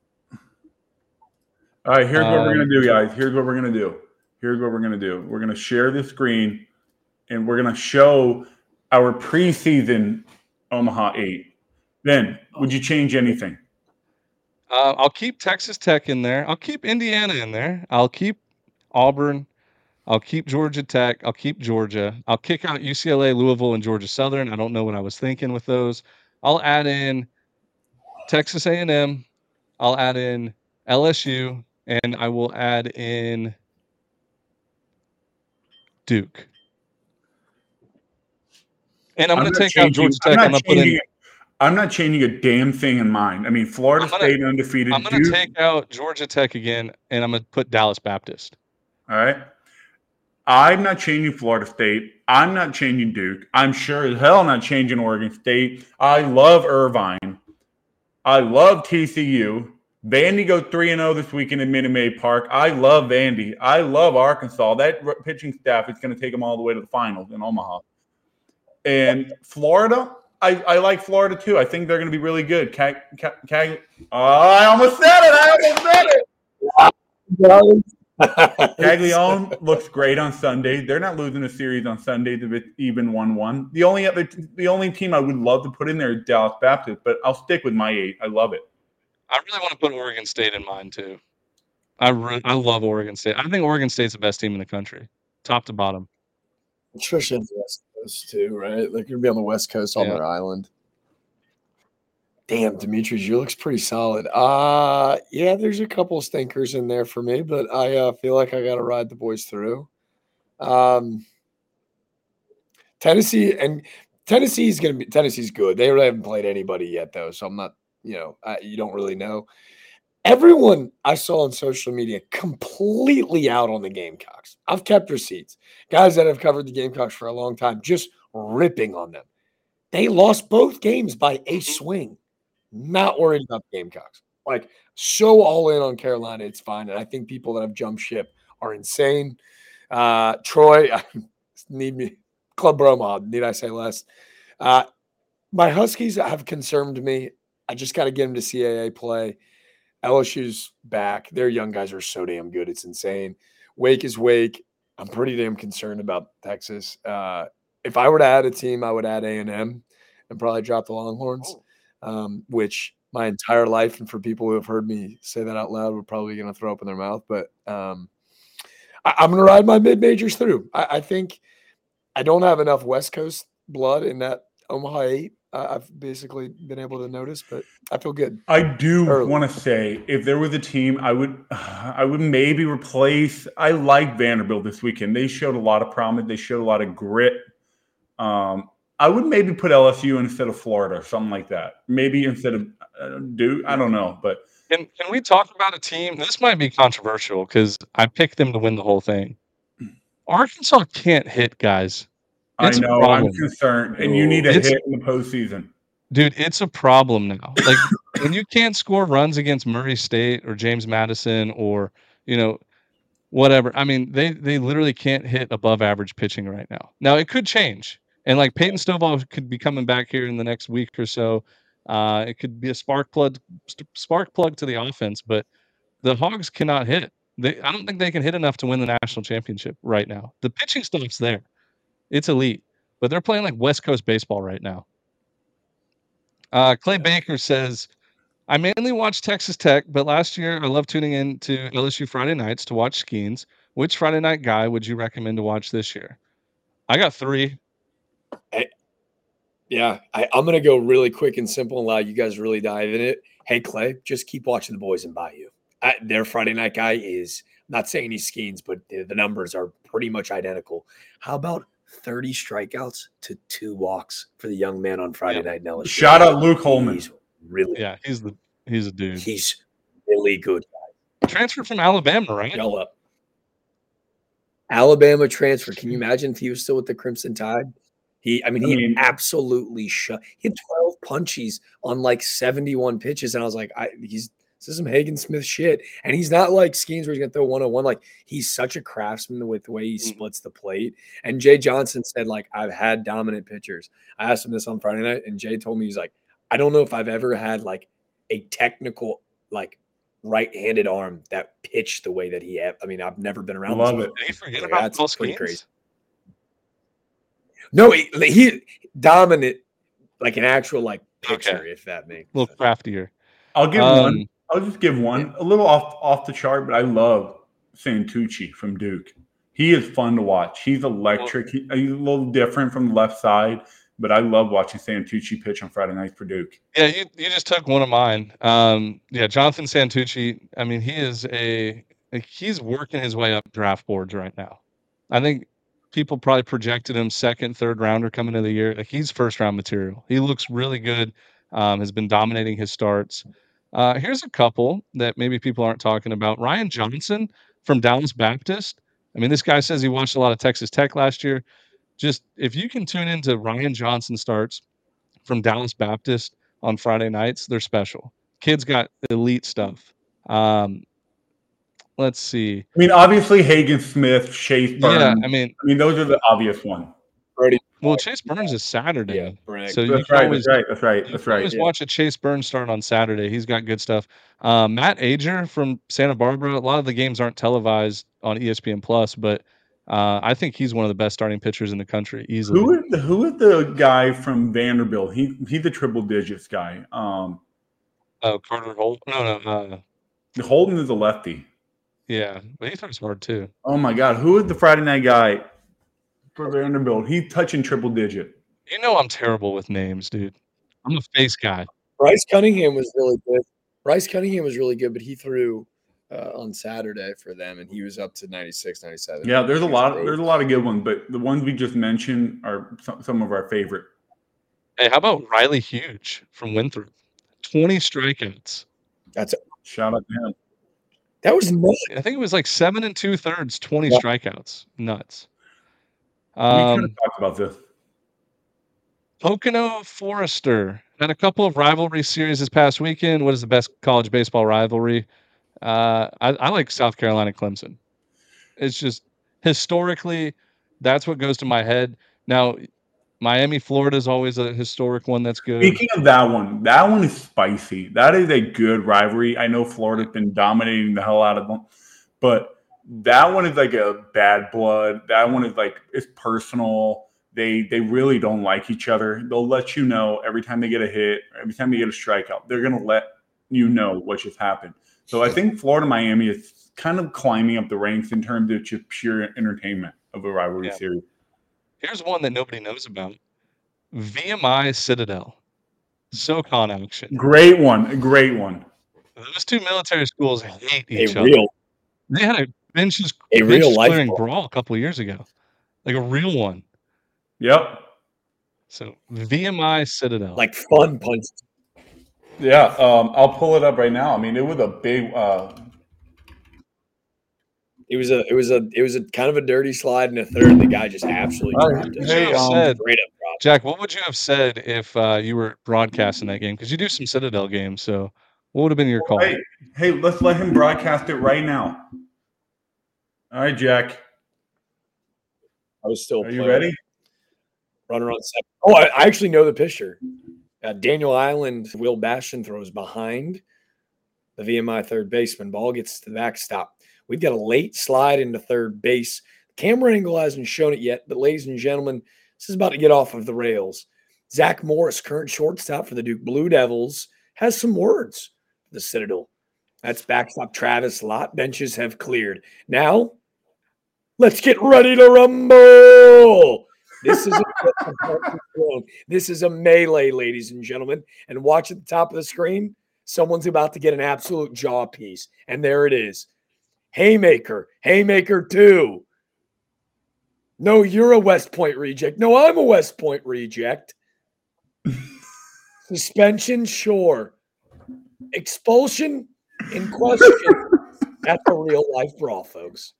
B: All right, here's what we're going to do, guys. Here's what we're going to do. We're going to share the screen, and we're going to show our preseason Omaha 8. Then, would you change anything?
A: I'll keep Texas Tech in there. I'll keep Indiana in there. I'll keep Auburn. I'll keep Georgia Tech. I'll keep Georgia. I'll kick out UCLA, Louisville, and Georgia Southern. I don't know what I was thinking with those. I'll add in Texas A&M. I'll add in LSU, and I will add in Duke. And I'm going to take out Georgia Tech.
B: I'm not changing a damn thing in mine. I mean, Florida State undefeated.
A: I'm going to take out Georgia Tech again, and I'm going to put Dallas Baptist.
B: All right. I'm not changing Florida State. I'm not changing Duke. I'm sure as hell not changing Oregon State. I love Irvine. I love TCU. Vandy go 3-0 this weekend in Minute Maid Park. I love Vandy. I love Arkansas. That pitching staff is going to take them all the way to the finals in Omaha. And Florida, I like Florida too. I think they're going to be really good. I almost said it. Caglione looks great on Sunday. They're not losing a series on Sunday to even 1-1. The only team I would love to put in there is Dallas Baptist, but I'll stick with my 8. I love it.
A: I really want to put Oregon State in mine too. I love Oregon State. I think Oregon State's the best team in the country, top to bottom.
C: Especially on the West Coast too, right? They're going to be on the West Coast on their island. Damn, Demetrius, you looks pretty solid. Yeah, there's a couple of stinkers in there for me, but I feel like I got to ride the boys through. Tennessee's good. They really haven't played anybody yet, though, so I'm not. You don't really know. Everyone I saw on social media completely out on the Gamecocks. I've kept receipts. Guys that have covered the Gamecocks for a long time, just ripping on them. They lost both games by a swing. Not worried about the Gamecocks. Like, so all in on Carolina, it's fine. And I think people that have jumped ship are insane. Troy, need me Club Bromod, need I say less? My Huskies have concerned me. I just got to get them to CAA play. LSU's back. Their young guys are so damn good. It's insane. Wake is Wake. I'm pretty damn concerned about Texas. If I were to add a team, I would add A&M and probably drop the Longhorns, which my entire life, and for people who have heard me say that out loud, we're probably going to throw up in their mouth. But I'm going to ride my mid-majors through. I think I don't have enough West Coast blood in that Omaha 8. I've basically been able to notice, but I feel good.
B: I do want to say, if there was a team, I would maybe replace. I like Vanderbilt this weekend. They showed a lot of promise. They showed a lot of grit. I would maybe put LSU instead of Florida or something like that. Maybe instead of Duke. I don't know, but
A: can we talk about a team? This might be controversial because I picked them to win the whole thing. Arkansas can't hit, guys.
B: It's I know. I'm concerned, and you need a hit in the postseason,
A: dude. It's a problem now. Like when you can't score runs against Murray State or James Madison or whatever. I mean, they literally can't hit above average pitching right now. Now it could change, and like Peyton Stovall could be coming back here in the next week or so. It could be a spark plug to the offense, but the Hogs cannot hit. I don't think they can hit enough to win the national championship right now. The pitching stuff's there. It's elite, but they're playing like West Coast baseball right now. Clay Baker says, I mainly watch Texas Tech, but last year I loved tuning in to LSU Friday nights to watch Skeens. Which Friday night guy would you recommend to watch this year? I got 3.
C: I'm going to go really quick and simple and allow you guys to really dive in it. Hey, Clay, just keep watching the boys in Bayou. Their Friday night guy is, I'm not saying he's Skeens, but the numbers are pretty much identical. How about 30 strikeouts to 2 walks for the young man on Friday night in LSU?
B: Shout out Luke Holman.
C: He's really
A: he's a dude.
C: He's really good.
A: Transferred from Alabama, right?
C: Yell up. Alabama transfer. Can you imagine if he was still with the Crimson Tide? He absolutely shut. He had 12 punchies on like 71 pitches, and I was like, this is some Hagen Smith shit. And he's not like Skeens where he's gonna throw 101. Like he's such a craftsman with the way he splits the plate. And Jay Johnson said, like, I've had dominant pitchers. I asked him this on Friday night, and Jay told me, he's like, I don't know if I've ever had like a technical, like, right-handed arm that pitched the way that he had. I mean, I've never been around.
B: Love it.
A: Did he forget about Paul
C: pretty crazy. No, he dominant, like an actual like pitcher, if that makes
A: a little craftier.
B: I'll give one. I'll just give one. A little off the chart, but I love Santucci from Duke. He is fun to watch. He's electric. He's a little different from the left side, but I love watching Santucci pitch on Friday nights for Duke.
A: Yeah, you just took one of mine. Jonathan Santucci. I mean, he's working his way up draft boards right now. I think people probably projected him second, third rounder coming into the year. Like he's first round material. He looks really good. Has been dominating his starts. Here's a couple that maybe people aren't talking about. Ryan Johnson from Dallas Baptist. I mean, this guy says he watched a lot of Texas Tech last year. Just if you can tune into Ryan Johnson starts from Dallas Baptist on Friday nights, they're special. Kid's got elite stuff. Let's see.
B: I mean, obviously Hagen Smith, Chase Burns.
A: Yeah, I mean
B: those are the obvious ones.
A: Well, Chase Burns is Saturday, so
B: that's right.
A: Always watch a Chase Burns start on Saturday. He's got good stuff. Matt Ager from Santa Barbara. A lot of the games aren't televised on ESPN Plus, but I think he's one of the best starting pitchers in the country easily.
B: Who is the guy from Vanderbilt? He's the triple digits guy.
A: Carter Holt. No.
B: Holden is a lefty.
A: Yeah, but he throws hard too.
B: Oh my God, who is the Friday night guy for Vanderbilt? He's touching triple digit.
A: You know I'm terrible with names, dude. I'm a face guy.
C: Bryce Cunningham was really good. But he threw on Saturday for them, and he was up to 96, 97.
B: Yeah, there's a lot of good ones, but the ones we just mentioned are some of our favorite.
A: Hey, how about Riley Huge from Winthrop? 20 strikeouts.
B: Shout out to him.
C: That was nuts.
A: I think it was like 7 2/3, 20 strikeouts. Nuts.
B: We kind of talked about this.
A: Pocono Forester had a couple of rivalry series this past weekend. What is the best college baseball rivalry? I like South Carolina Clemson. It's just historically, that's what goes to my head. Now, Miami, Florida is always a historic one that's good.
B: Speaking of that one is spicy. That is a good rivalry. I know Florida's been dominating the hell out of them, but that one is like a bad blood. That one is like, it's personal. They really don't like each other. They'll let you know every time they get a hit, every time they get a strikeout. They're gonna let you know what just happened. So I think Florida Miami is kind of climbing up the ranks in terms of just pure entertainment of a rivalry series.
A: Here's one that nobody knows about. VMI Citadel. SoCon action.
B: Great one.
A: Those two military schools hate each
C: other.
A: They had a benches clearing brawl a couple of years ago. Like a real one.
B: Yep.
A: So VMI Citadel.
C: Like fun punches.
B: Yeah, I'll pull it up right now. I mean, it was a big
C: It was a kind of a dirty slide in the third. The guy just absolutely dropped it.
A: Hey, Jack, what would you have said if you were broadcasting that game? Because you do some Citadel games, so what would have been your call?
B: Hey, let's let him broadcast it right now. All right, Jack.
C: I was still.
B: Are you ready?
C: Runner on second. Oh, I actually know the pitcher. Daniel Island, Will Bastion throws behind the VMI third baseman. Ball gets to the backstop. We've got a late slide into third base. The camera angle hasn't shown it yet, but ladies and gentlemen, this is about to get off of the rails. Zach Morris, current shortstop for the Duke Blue Devils, has some words for the Citadel. That's backstop Travis Lott. Benches have cleared. Now, let's get ready to rumble. This is a melee, ladies and gentlemen. And watch at the top of the screen, someone's about to get an absolute jaw piece. And there it is. Haymaker 2. No, you're a West Point reject. No, I'm a West Point reject. Suspension, sure. Expulsion in question. That's a real life brawl, folks.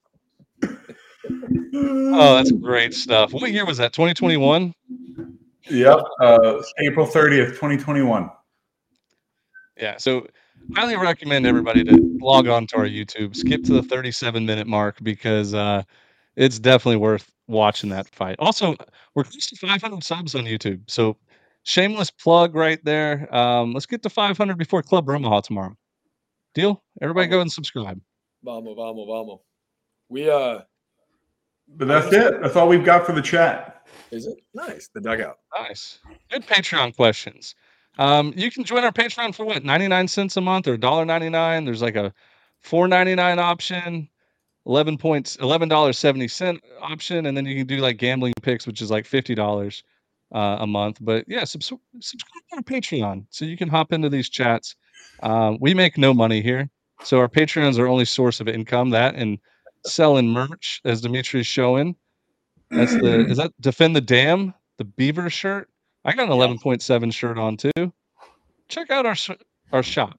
A: Oh, that's great stuff. What year was that? 2021?
B: Yep. April 30th, 2021.
A: Yeah, so highly recommend everybody to log on to our YouTube, skip to the 37-minute mark because it's definitely worth watching that fight. Also, we're close to 500 subs on YouTube, so shameless plug right there. Let's get to 500 before Club Omaha tomorrow. Deal? Everybody go and subscribe.
C: Vamos.
B: But that's it. That's all we've got for the chat.
C: Is it? Nice. The dugout.
A: Nice. Good Patreon questions. You can join our Patreon for what? 99 cents a month or $1.99. There's like a $4.99 option, $11.70 option, and then you can do like gambling picks, which is like $50 a month. But yeah, subscribe to our Patreon so you can hop into these chats. We make no money here, so our Patreons are only source of income. That and selling merch, as Dimitri's showing. Is that Defend the Dam, the Beaver shirt? I got an 11.7 shirt on too. Check out our shop,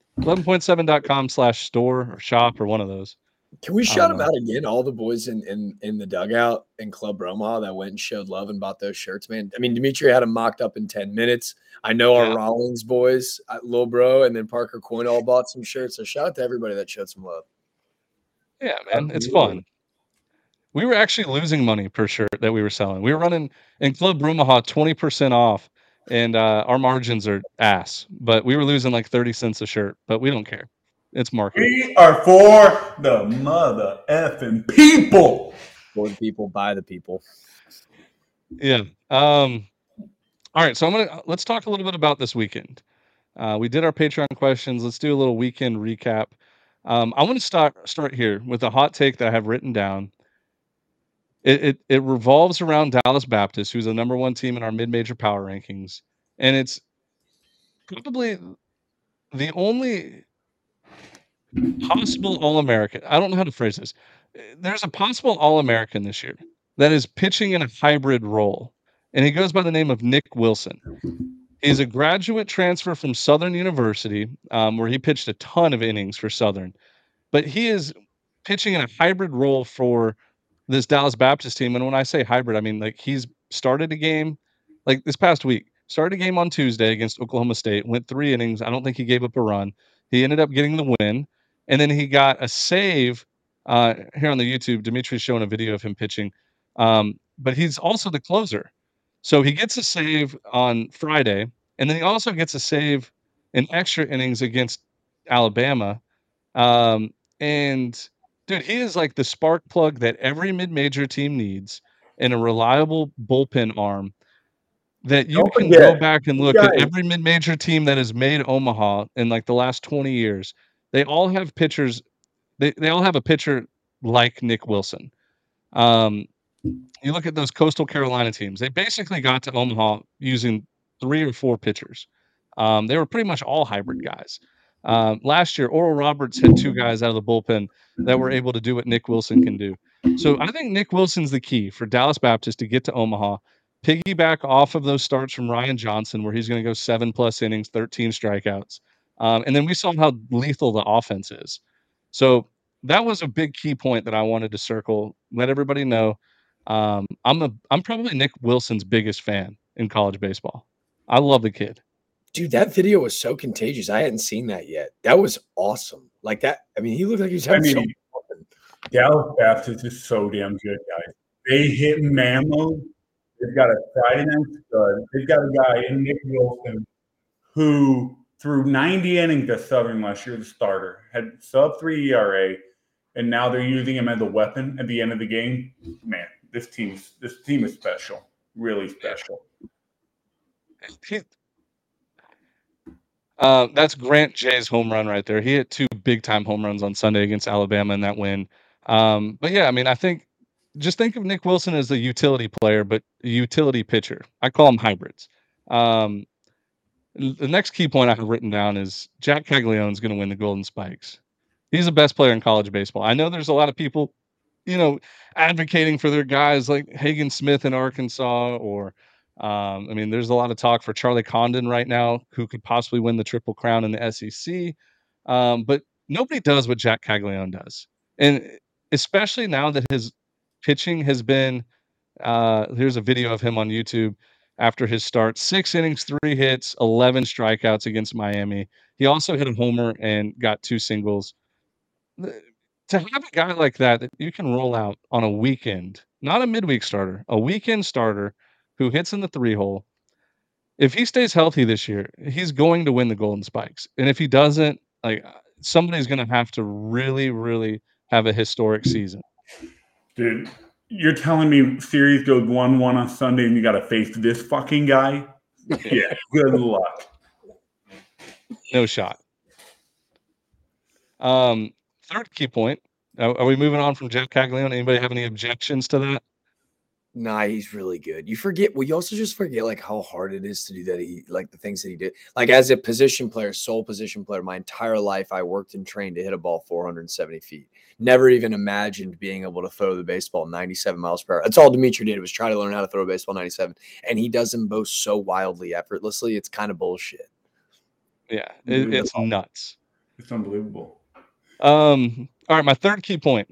A: 11.7.com/store or shop or one of those.
C: Can we shout them out again? All the boys in the dugout in Club Omaha that went and showed love and bought those shirts, man. I mean, Dimitri had them mocked up in 10 minutes. I know our Rollins boys, Lil Bro, and then Parker Coyne all bought some shirts. So shout out to everybody that showed some love.
A: Yeah, man, it's fun. We were actually losing money per shirt that we were selling. We were running in Club Omaha 20% off, and our margins are ass. But we were losing like 30 cents a shirt, but we don't care. It's marketing.
B: We are for the mother effing people.
C: For the people, by the people.
A: Yeah. All right. So let's talk a little bit about this weekend. We did our Patreon questions. Let's do a little weekend recap. I want to start here with a hot take that I have written down. It revolves around Dallas Baptist, who's the number one team in our mid-major power rankings, and it's probably the only possible All-American. I don't know how to phrase this. There's a possible All-American this year that is pitching in a hybrid role, and he goes by the name of Nick Wilson. He's a graduate transfer from Southern University, where he pitched a ton of innings for Southern, but he is pitching in a hybrid role for this Dallas Baptist team. And when I say hybrid, I mean like he's started a game like this past week, started a game on Tuesday against Oklahoma State, went 3 innings. I don't think he gave up a run. He ended up getting the win. And then he got a save here on the YouTube. Dimitri's showing a video of him pitching But he's also the closer. So he gets a save on Friday, and then he also gets a save in extra innings against Alabama. And dude, he is like the spark plug that every mid-major team needs and a reliable bullpen arm that you can go back and look at every mid-major team that has made Omaha in like the last 20 years. They all have pitchers. They all have a pitcher like Nick Wilson. You look at those Coastal Carolina teams, they basically got to Omaha using 3 or 4 pitchers. They were pretty much all hybrid guys. Last year, Oral Roberts had 2 guys out of the bullpen that were able to do what Nick Wilson can do. So I think Nick Wilson's the key for Dallas Baptist to get to Omaha, piggyback off of those starts from Ryan Johnson, where he's going to go 7+ innings, 13 strikeouts. And then we saw how lethal the offense is. So that was a big key point that I wanted to circle, let everybody know. I'm probably Nick Wilson's biggest fan in college baseball. I love the kid.
C: Dude, that video was so contagious. I hadn't seen that yet. That was awesome. Like that. I mean, he looked like he was having so much fun.
B: Dallas Baptist is so damn good, guys. They hit Mammo. They've got a Friday night stud. They've got a guy in Nick Wilson who threw 90 innings at Southern last year, the starter, had sub-3 ERA, and now they're using him as a weapon at the end of the game. Man, this team is special, really special.
A: That's Grant Jay's home run right there. He hit 2 big-time home runs on Sunday against Alabama in that win. But yeah, I mean, I think just think of Nick Wilson as a utility player, but a utility pitcher. I call them hybrids. The next key point I have written down is Jack Caglianone is going to win the Golden Spikes. He's the best player in college baseball. I know there's a lot of people, advocating for their guys like Hagen Smith in Arkansas, or I mean, there's a lot of talk for Charlie Condon right now, who could possibly win the Triple Crown in the SEC. But nobody does what Jack Caglianone does, and especially now that his pitching has been. Here's a video of him on YouTube after his start: 6 innings, 3 hits, 11 strikeouts against Miami. He also hit a homer and got 2 singles. To have a guy like that you can roll out on a weekend, not a midweek starter, a weekend starter who hits in the 3-hole. If he stays healthy this year, he's going to win the Golden Spikes. And if he doesn't, somebody's going to have to really, really have a historic season.
B: Dude, you're telling me series goes 1-1 on Sunday and you got to face this fucking guy? Yeah, good luck.
A: No shot. Third key point. Are we moving on from Jack Caglianone? Anybody have any objections to that?
C: Nah, he's really good. You forget. Well, you also just forget like how hard it is to do that. The things that he did. Like as a position player, sole position player, my entire life I worked and trained to hit a ball 470 feet. Never even imagined being able to throw the baseball 97 miles per hour. That's all Dimitri did was try to learn how to throw a baseball 97, and he does them both so wildly effortlessly. It's kind of bullshit.
A: Yeah, it's nuts.
B: It's unbelievable.
A: All right, my third key point.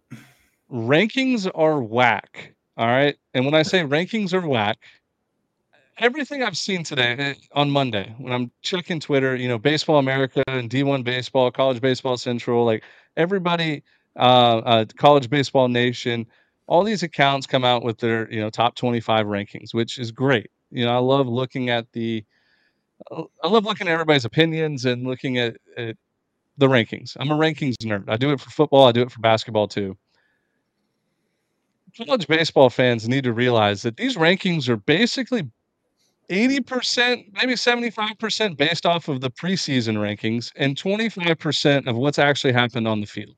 A: Rankings are whack. All right. And when I say rankings are whack, everything I've seen today on Monday, when I'm checking Twitter, Baseball America and D1 Baseball, College Baseball Central, like everybody, College Baseball Nation, all these accounts come out with their, top 25 rankings, which is great. I love looking at everybody's opinions and looking at the rankings. I'm a rankings nerd. I do it for football. I do it for basketball too. College baseball fans need to realize that these rankings are basically 80%, maybe 75% based off of the preseason rankings and 25% of what's actually happened on the field.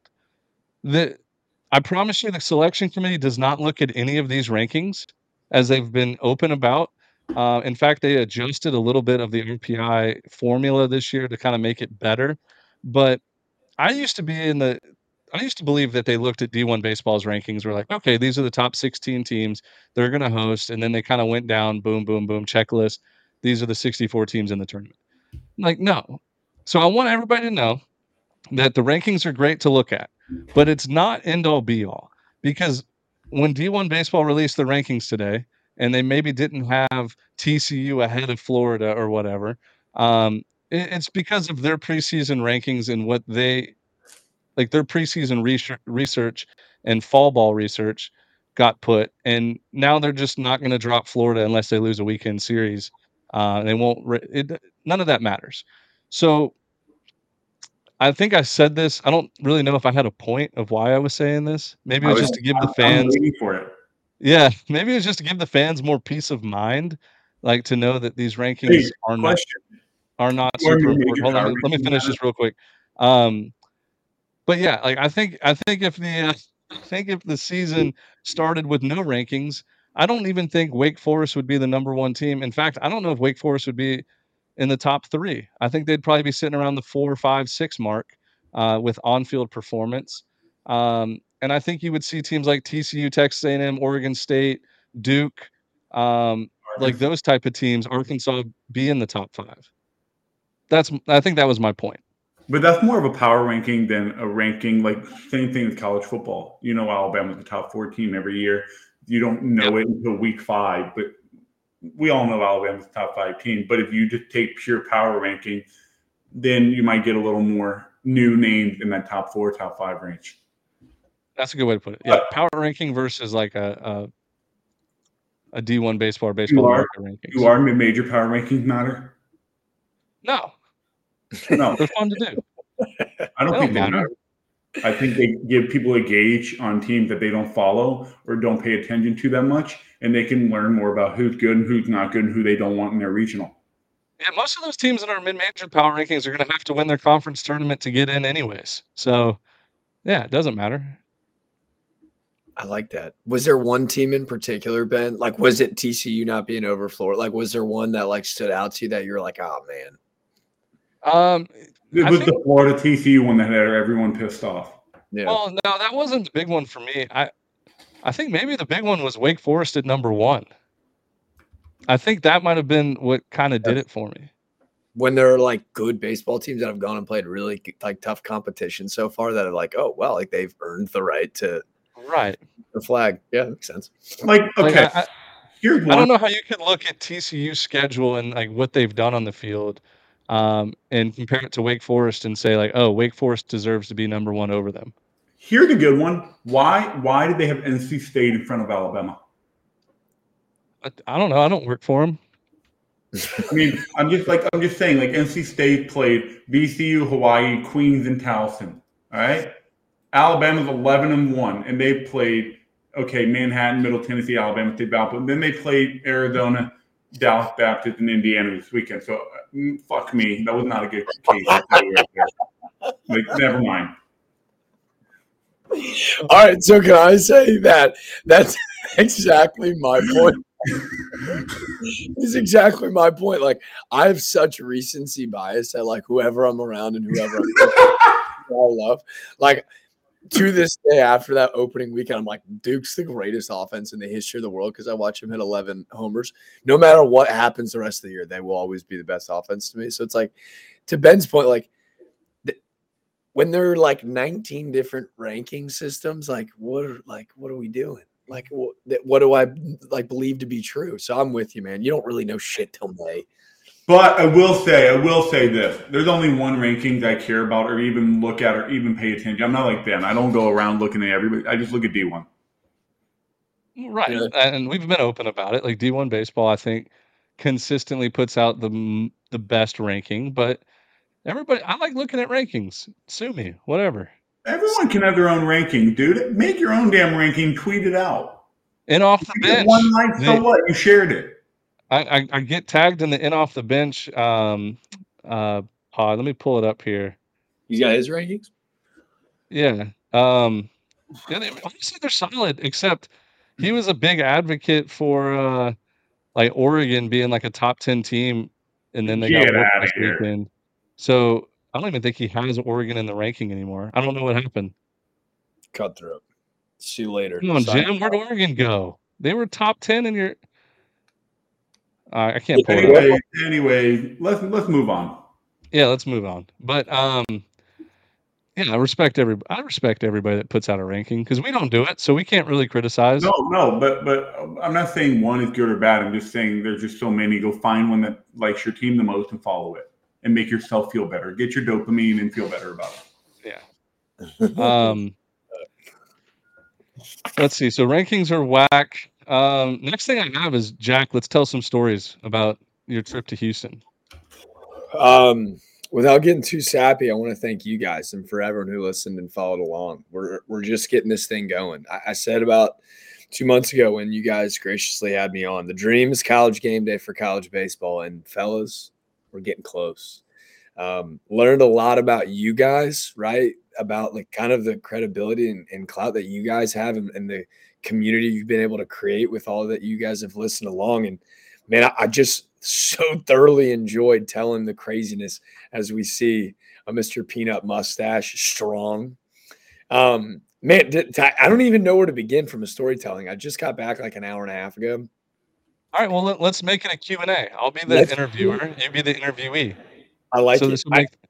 A: I promise you the selection committee does not look at any of these rankings as they've been open about. In fact, they adjusted a little bit of the RPI formula this year to kind of make it better. But I used to believe that they looked at D1 Baseball's rankings. Were like, okay, these are the top 16 teams they're going to host. And then they kind of went down, boom, boom, boom, checklist. These are the 64 teams in the tournament. Like, no. So I want everybody to know that the rankings are great to look at, but it's not end all be all, because when D1 Baseball released the rankings today and they maybe didn't have TCU ahead of Florida or whatever, it's because of their preseason rankings and what they like their preseason research and fall ball research got put, and now they're just not going to drop Florida unless they lose a weekend series. They won't. None of that matters. So I think I said this. I don't really know if I had a point of why I was saying this. Maybe it was just to give the fans.
B: I'm waiting for it.
A: Yeah, maybe it was just to give the fans more peace of mind, like to know that these rankings are not super important. Hold on, let me finish this real quick. But yeah, like I think if the season started with no rankings, I don't even think Wake Forest would be the number one team. In fact, I don't know if Wake Forest would be in the top 3. I think they'd probably be sitting around the 4, 5, 6 mark with on-field performance. And I think you would see teams like TCU, Texas A&M, Oregon State, Duke, like those type of teams, Arkansas, be in the top 5. I think that was my point.
B: But that's more of a power ranking than a ranking. Like same thing with college football. You know, Alabama's the top 4 team every year. You don't know it until week 5, but we all know Alabama's the top 5 team. But if you just take pure power ranking, then you might get a little more new names in that top 4, top 5 range.
A: That's a good way to put it. Yeah, power ranking versus like a D1 baseball or baseball rankings.
B: You are mid-major power rankings matter?
A: No.
B: No.
A: They're fun to do.
B: I don't think they matter. I think they give people a gauge on teams that they don't follow or don't pay attention to that much, and they can learn more about who's good and who's not good and who they don't want in their regional.
A: Yeah, most of those teams that are mid-major power rankings are going to have to win their conference tournament to get in anyways. So, yeah, it doesn't matter.
C: I like that. Was there one team in particular, Ben? Like, was it TCU not being over Florida? Like, was there one that like stood out to you that you're like, oh man?
B: It was the Florida TCU one that had everyone pissed off.
A: Yeah. Well, no, that wasn't the big one for me. I think maybe the big one was Wake Forest at number 1. I think that might have been what kind of did it for me.
C: When there are like good baseball teams that have gone and played really like tough competition so far that are like, oh well, like they've earned the right to the flag. Yeah, that makes sense.
B: Like, okay,
A: here's one. I don't know how you could look at TCU's schedule and like what they've done on the field, and compare it to Wake Forest and say like, oh, Wake Forest deserves to be number 1 over them.
B: Here's a good one. Why did they have NC State in front of Alabama?
A: I don't know. I don't work for them.
B: I mean, I'm just saying, like NC State played VCU, Hawaii, Queens, and Towson. All right, Alabama's 11-1, and they played Manhattan, Middle Tennessee, Alabama State Baptist, and then they played Arizona, Dallas Baptist, and Indiana this weekend. So fuck me, that was not a good case. Like, never mind.
C: All right, so can I say that that's exactly my point? It's exactly my point. Like, I have such recency bias at like whoever I'm around and whoever I love. Like, to this day, after that opening weekend, I'm like, Duke's the greatest offense in the history of the world because I watch him hit 11 homers. No matter what happens the rest of the year, they will always be the best offense to me. So it's like, to Ben's point, like, when there are like 19 different ranking systems, like what are we doing? Like, what do I like believe to be true? So I'm with you, man. You don't really know shit till May.
B: But I will say this. There's only one ranking that I care about or even look at or even pay attention. I'm not like Ben. I don't go around looking at everybody. I just look at D1.
A: Right. Yeah. And we've been open about it. Like D1 baseball, I think, consistently puts out the best ranking. But everybody, I like looking at rankings. Sue me, whatever.
B: Everyone can have their own ranking, dude. Make your own damn ranking. Tweet it out.
A: In off the bench.
B: One like, so what? You shared it.
A: I get tagged in the in off the bench pod. Let me pull it up here.
C: You got his rankings?
A: Yeah. Honestly, they're solid, except he was a big advocate for like Oregon being like a top 10 team, and then they got worked this weekend. So I don't even think he has Oregon in the ranking anymore. I don't know what happened.
C: Cutthroat. See you later.
A: Come on, Jim. Where'd Oregon go? They were top 10 in your. I can't pull it up.
B: Anyway, let's move on.
A: Yeah, let's move on. But yeah, I respect everybody that puts out a ranking because we don't do it, so we can't really criticize.
B: No, but I'm not saying one is good or bad. I'm just saying there's just so many. Go find one that likes your team the most and follow it, and make yourself feel better. Get your dopamine and feel better about it.
A: Yeah. Let's see. So rankings are whack. Next thing I have is Jack. Let's tell some stories about your trip to Houston.
C: Without getting too sappy, I want to thank you guys and for everyone who listened and followed along. We're just getting this thing going. I said about 2 months ago when you guys graciously had me on, the dream is college game day for college baseball, and fellas, we're getting close. Learned a lot about you guys, right? About like kind of the credibility and clout that you guys have and the community you've been able to create with all that you guys have listened along. And man, I just so thoroughly enjoyed telling the craziness as we see a Mr. Peanut Mustache strong. Man, I don't even know where to begin from a storytelling. I just got back like an hour and a half ago.
A: All right, well, let's make it a Q&A. I'll be the interviewer. You be the interviewee.
C: I like it.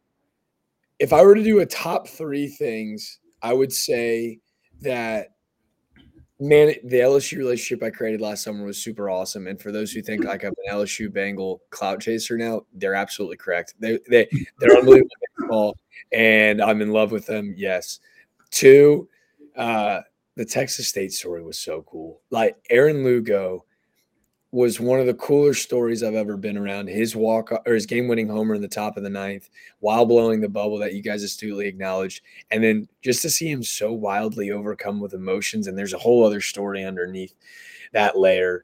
C: If I were to do a top 3 things, I would say that, man, the LSU relationship I created last summer was super awesome. And for those who think like I'm an LSU Bengal clout chaser now, they're absolutely correct. They're unbelievable baseball, and I'm in love with them. Yes. 2, the Texas State story was so cool. Like Aaron Lugo was one of the cooler stories I've ever been around. His walk or his game-winning homer in the top of the 9th while blowing the bubble that you guys astutely acknowledged. And then just to see him so wildly overcome with emotions, and there's a whole other story underneath that layer.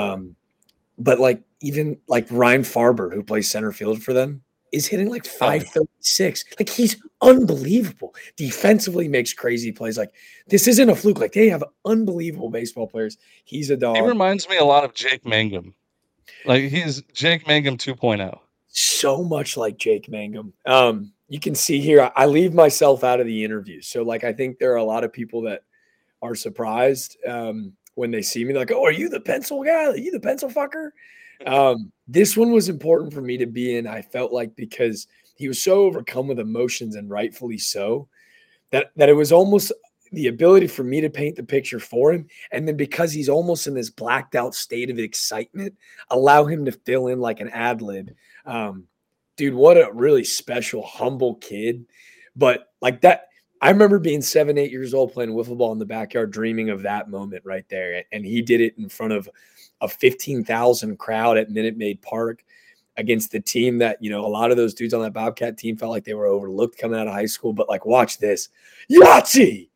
C: But like even like Ryan Farber, who plays center field for them, is hitting like 536. Like he's unbelievable. Defensively makes crazy plays. Like this isn't a fluke. Like they have unbelievable baseball players. He's a dog.
A: He reminds me a lot of Jake Mangum. Like he's Jake Mangum 2.0.
C: So much like Jake Mangum. You can see here, I leave myself out of the interview. So like I think there are a lot of people that are surprised when they see me, like, oh, are you the pencil guy? Are you the pencil fucker? This one was important for me to be in. I felt like because he was so overcome with emotions, and rightfully so, that it was almost the ability for me to paint the picture for him. And then because he's almost in this blacked out state of excitement, allow him to fill in like an ad lib. Dude, what a really special, humble kid. But like that, I remember being 7, 8 years old playing wiffle ball in the backyard, dreaming of that moment right there. And he did it in front of a 15,000 crowd at Minute Maid Park against the team that, you know, a lot of those dudes on that Bobcat team felt like they were overlooked coming out of high school. But like, watch this. Yahtzee!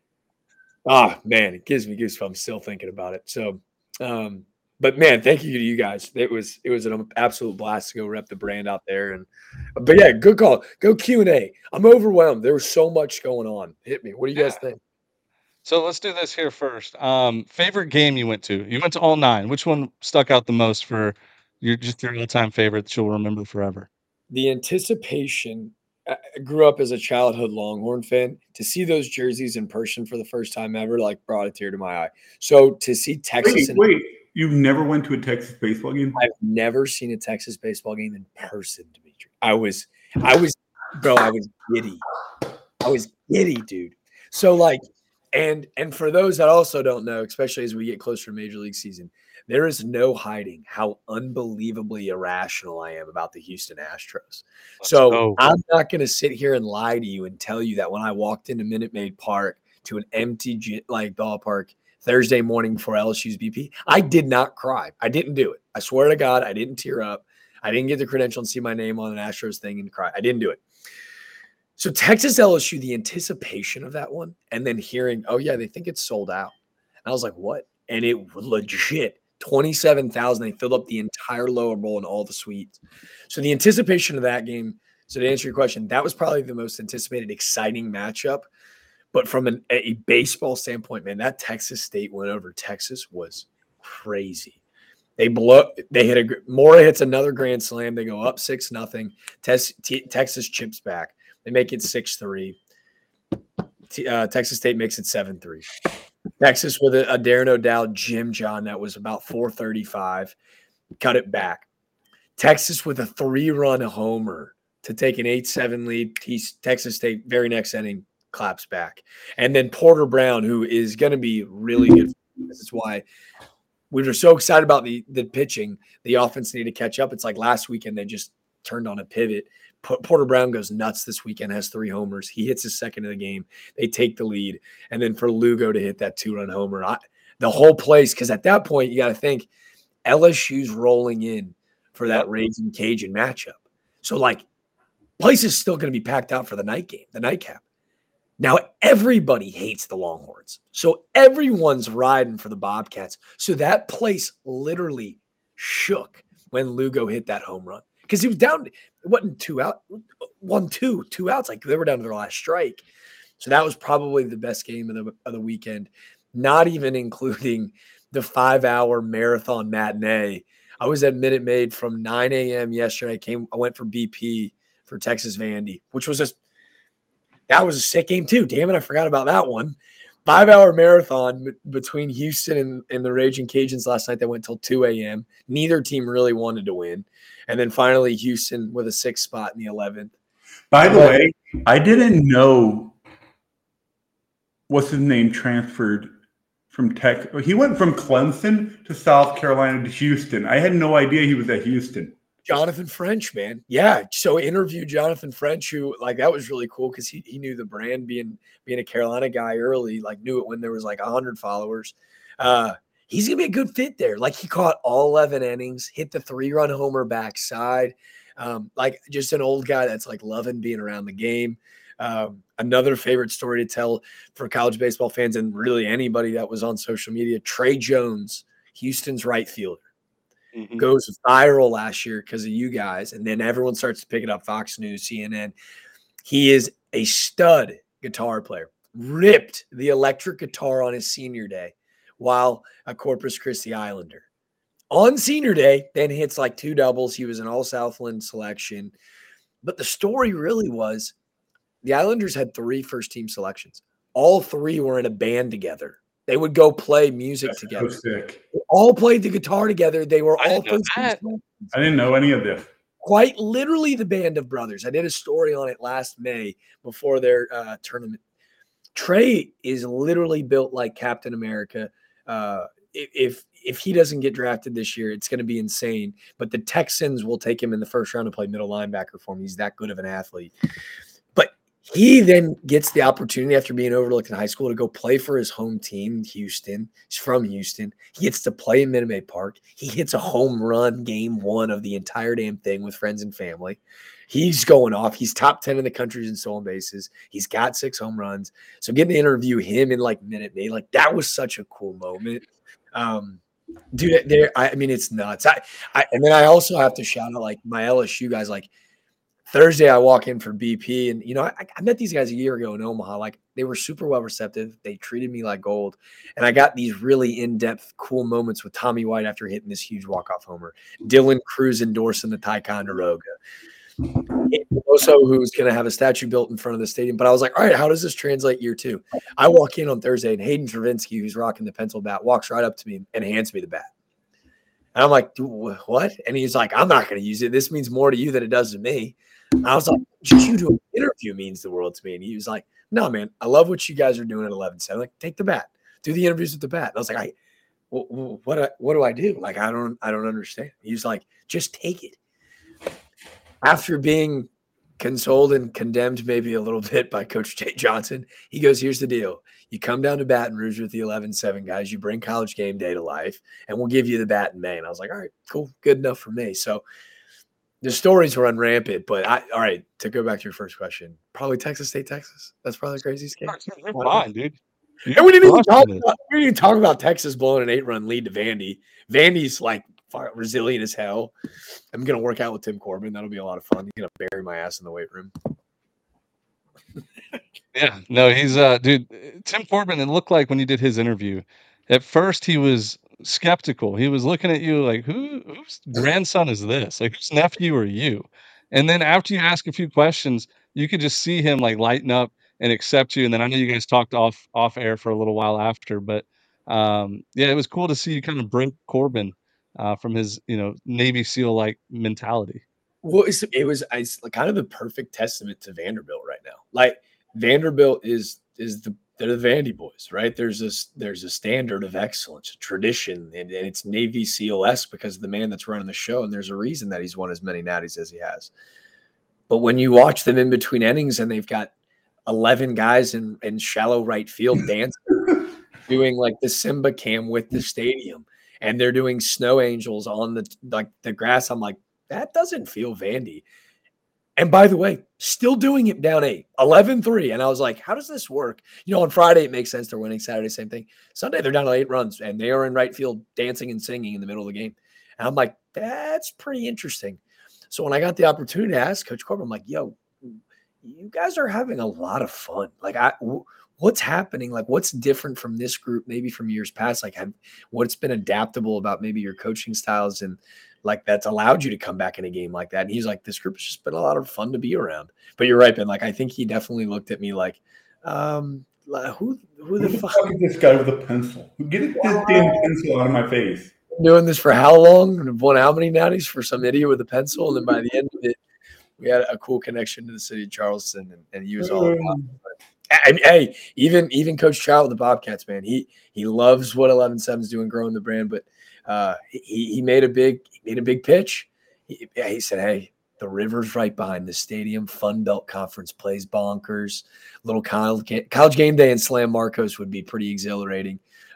C: Ah, man, it gives me goosebumps still thinking about it. So, but man, thank you to you guys. It was an absolute blast to go rep the brand out there. And but yeah, good call. Go Q&A. I'm overwhelmed. There was so much going on. Hit me. What do you guys think?
A: So let's do this here first. Favorite game you went to? You went to all 9. Which one stuck out the most for your all-time favorite that you'll remember forever?
C: The anticipation. I grew up as a childhood Longhorn fan. To see those jerseys in person for the first time ever, like, brought a tear to my eye. So to see Texas.
B: Wait. You never went to a Texas baseball game?
C: I've never seen a Texas baseball game in person, Dimitri. I was giddy. I was giddy, dude. So like, and for those that also don't know, especially as we get closer to Major League season, there is no hiding how unbelievably irrational I am about the Houston Astros. So I'm not going to sit here and lie to you and tell you that when I walked into Minute Maid Park to an empty like ballpark Thursday morning before LSU's BP, I did not cry. I didn't do it. I swear to God, I didn't tear up. I didn't get the credential and see my name on an Astros thing and cry. I didn't do it. So Texas LSU, the anticipation of that one, and then hearing, oh yeah, they think it's sold out. And I was like, what? And it was legit 27,000. They filled up the entire lower bowl and all the suites. So the anticipation of that game. So to answer your question, that was probably the most anticipated, exciting matchup. But from a baseball standpoint, man, that Texas State win over Texas was crazy. Mora hits another grand slam. They go up 6-0. Texas chips back. They make it 6-3. Texas State makes it 7-3. Texas with a Darren O'Dowd Jim John that was about 435. Cut it back. Texas with a 3-run homer to take an 8-7 lead. Texas State, very next inning, claps back. And then Porter Brown, who is going to be really good. This is why we were so excited about the pitching. The offense needed to catch up. It's like last weekend they just turned on a pivot. Porter Brown goes nuts this weekend, has 3 homers. He hits his second of the game. They take the lead. And then for Lugo to hit that 2-run homer, the whole place, because at that point, you got to think LSU's rolling in for that Raging Cajun matchup. So, like, place is still going to be packed out for the night game, the nightcap. Now, everybody hates the Longhorns. So everyone's riding for the Bobcats. So that place literally shook when Lugo hit that home run. Because he was down, it wasn't 2 out, 1-2, 2 outs. Like they were down to their last strike. So that was probably the best game of the weekend, not even including the 5-hour marathon matinee. I was at Minute Maid from 9 a.m. yesterday. I went for BP for Texas Vandy, which was that was a sick game too. Damn it, I forgot about that one. 5-hour marathon between Houston and the Raging Cajuns last night that went till 2 a.m. Neither team really wanted to win. And then finally Houston with a 6th spot in the 11th.
B: By the way, I didn't know what's his name transferred from Tech. He went from Clemson to South Carolina to Houston. I had no idea he was at Houston.
C: Jonathan French, man. Yeah. So interviewed Jonathan French, who like that was really cool because he knew the brand being a Carolina guy early, like knew it when there was like 100 followers. He's gonna be a good fit there. Like he caught all 11 innings, hit the 3-run homer backside. Like just an old guy that's like loving being around the game. Another favorite story to tell for college baseball fans and really anybody that was on social media, Trey Jones, Houston's right fielder. Goes viral last year because of you guys, and then everyone starts to pick it up. Fox News, CNN. He is a stud guitar player. Ripped the electric guitar on his senior day while a Corpus Christi Islander. On senior day, then hits like 2 doubles. He was an all-Southland selection. But the story really was the Islanders had 3 first-team selections. All 3 were in a band together. They would go play music together.
B: So sick.
C: They all played the guitar together. They were all
B: I didn't know any of this.
C: Quite literally the band of brothers. I did a story on it last May before their tournament. Trey is literally built like Captain America. If he doesn't get drafted this year, it's going to be insane. But the Texans will take him in the first round to play middle linebacker for him. He's that good of an athlete. But he then gets the opportunity after being overlooked in high school to go play for his home team, Houston. He's from Houston. He gets to play in Minute Maid Park. He hits a home run game 1 of the entire damn thing with friends and family. He's going off. He's top 10 in the country in stolen bases. He's got 6 home runs. So getting to interview him in like Minute Maid, like that was such a cool moment. Dude, I mean, it's nuts. And then I also have to shout out like my LSU guys, like Thursday, I walk in for BP, and you know, I met these guys a year ago in Omaha. Like they were super well receptive. They treated me like gold, and I got these really in-depth, cool moments with Tommy White after hitting this huge walk-off homer. Dylan Cruz endorsing the Ticonderoga. Also, who's going to have a statue built in front of the stadium. But I was like, all right, how does this translate year 2? I walk in on Thursday, and Hayden Travinsky, who's rocking the pencil bat, walks right up to me and hands me the bat. And I'm like, what? And he's like, I'm not going to use it. This means more to you than it does to me. I was like, just you doing an interview means the world to me. And he was like, no, man, I love what you guys are doing at 11-7. Like, take the bat. Do the interviews with the bat. And I was like, what do I do? Like, I don't understand. He's like, just take it. After being consoled and condemned maybe a little bit by Coach Jay Johnson, he goes, here's the deal. You come down to Baton Rouge with the 11-7 guys. You bring College Game Day to life, and we'll give you the bat in May. And I was like, all right, cool. Good enough for me. So the stories run rampant, but all right, to go back to your first question, probably Texas State, Texas. That's probably the craziest game.
A: You're fine, dude.
C: And we didn't even talk about Texas blowing an 8-run lead to Vandy. Vandy's like resilient as hell. I'm going to work out with Tim Corbin. That'll be a lot of fun. He's going to bury my ass in the weight room.
A: Yeah, no, he's dude, Tim Corbin, it looked like when you did his interview, at first he was skeptical. He was looking at you like, whose grandson is this? Like, whose nephew are you? And then after you ask a few questions, you could just see him like lighten up and accept you. And then I know you guys talked off air for a little while after, but yeah, it was cool to see you kind of break Corbin from his, Navy SEAL like mentality.
C: Well, it's kind of the perfect testament to Vanderbilt right now. Like Vanderbilt they're the Vandy boys, right? There's a standard of excellence, a tradition, and it's Navy SEAL-esque because of the man that's running the show, and there's a reason that he's won as many natties as he has. But when you watch them in between innings and they've got 11 guys in shallow right field dancing, doing like the Simba cam with the stadium, and they're doing snow angels on the grass, I'm like, that doesn't feel Vandy. And by the way, still doing it down 8, 11-3. And I was like, how does this work? On Friday, it makes sense. They're winning. Saturday, same thing. Sunday, they're down to 8 runs, and they are in right field dancing and singing in the middle of the game. And I'm like, that's pretty interesting. So when I got the opportunity to ask Coach Corbin, I'm like, yo, you guys are having a lot of fun. Like, what's happening? Like, what's different from this group, maybe from years past? Like, what's been adaptable about maybe your coaching styles and like that's allowed you to come back in a game like that? And he's like, this group has just been a lot of fun to be around. But you're right, Ben. Like, I think he definitely looked at me like, who the fuck
B: is this guy with a pencil? Get this damn pencil out of my face.
C: Doing this for how long? I've won how many natties for some idiot with a pencil? And then by the end of it, we had a cool connection to the city of Charleston, and he was all about it. Hey, even Coach Trout with the Bobcats, man, he loves what 11-7 is doing, growing the brand. But he made a big pitch. He said, "Hey, the river's right behind the stadium. Fun Belt Conference plays bonkers. Little college game day in Slam Marcos would be pretty exhilarating."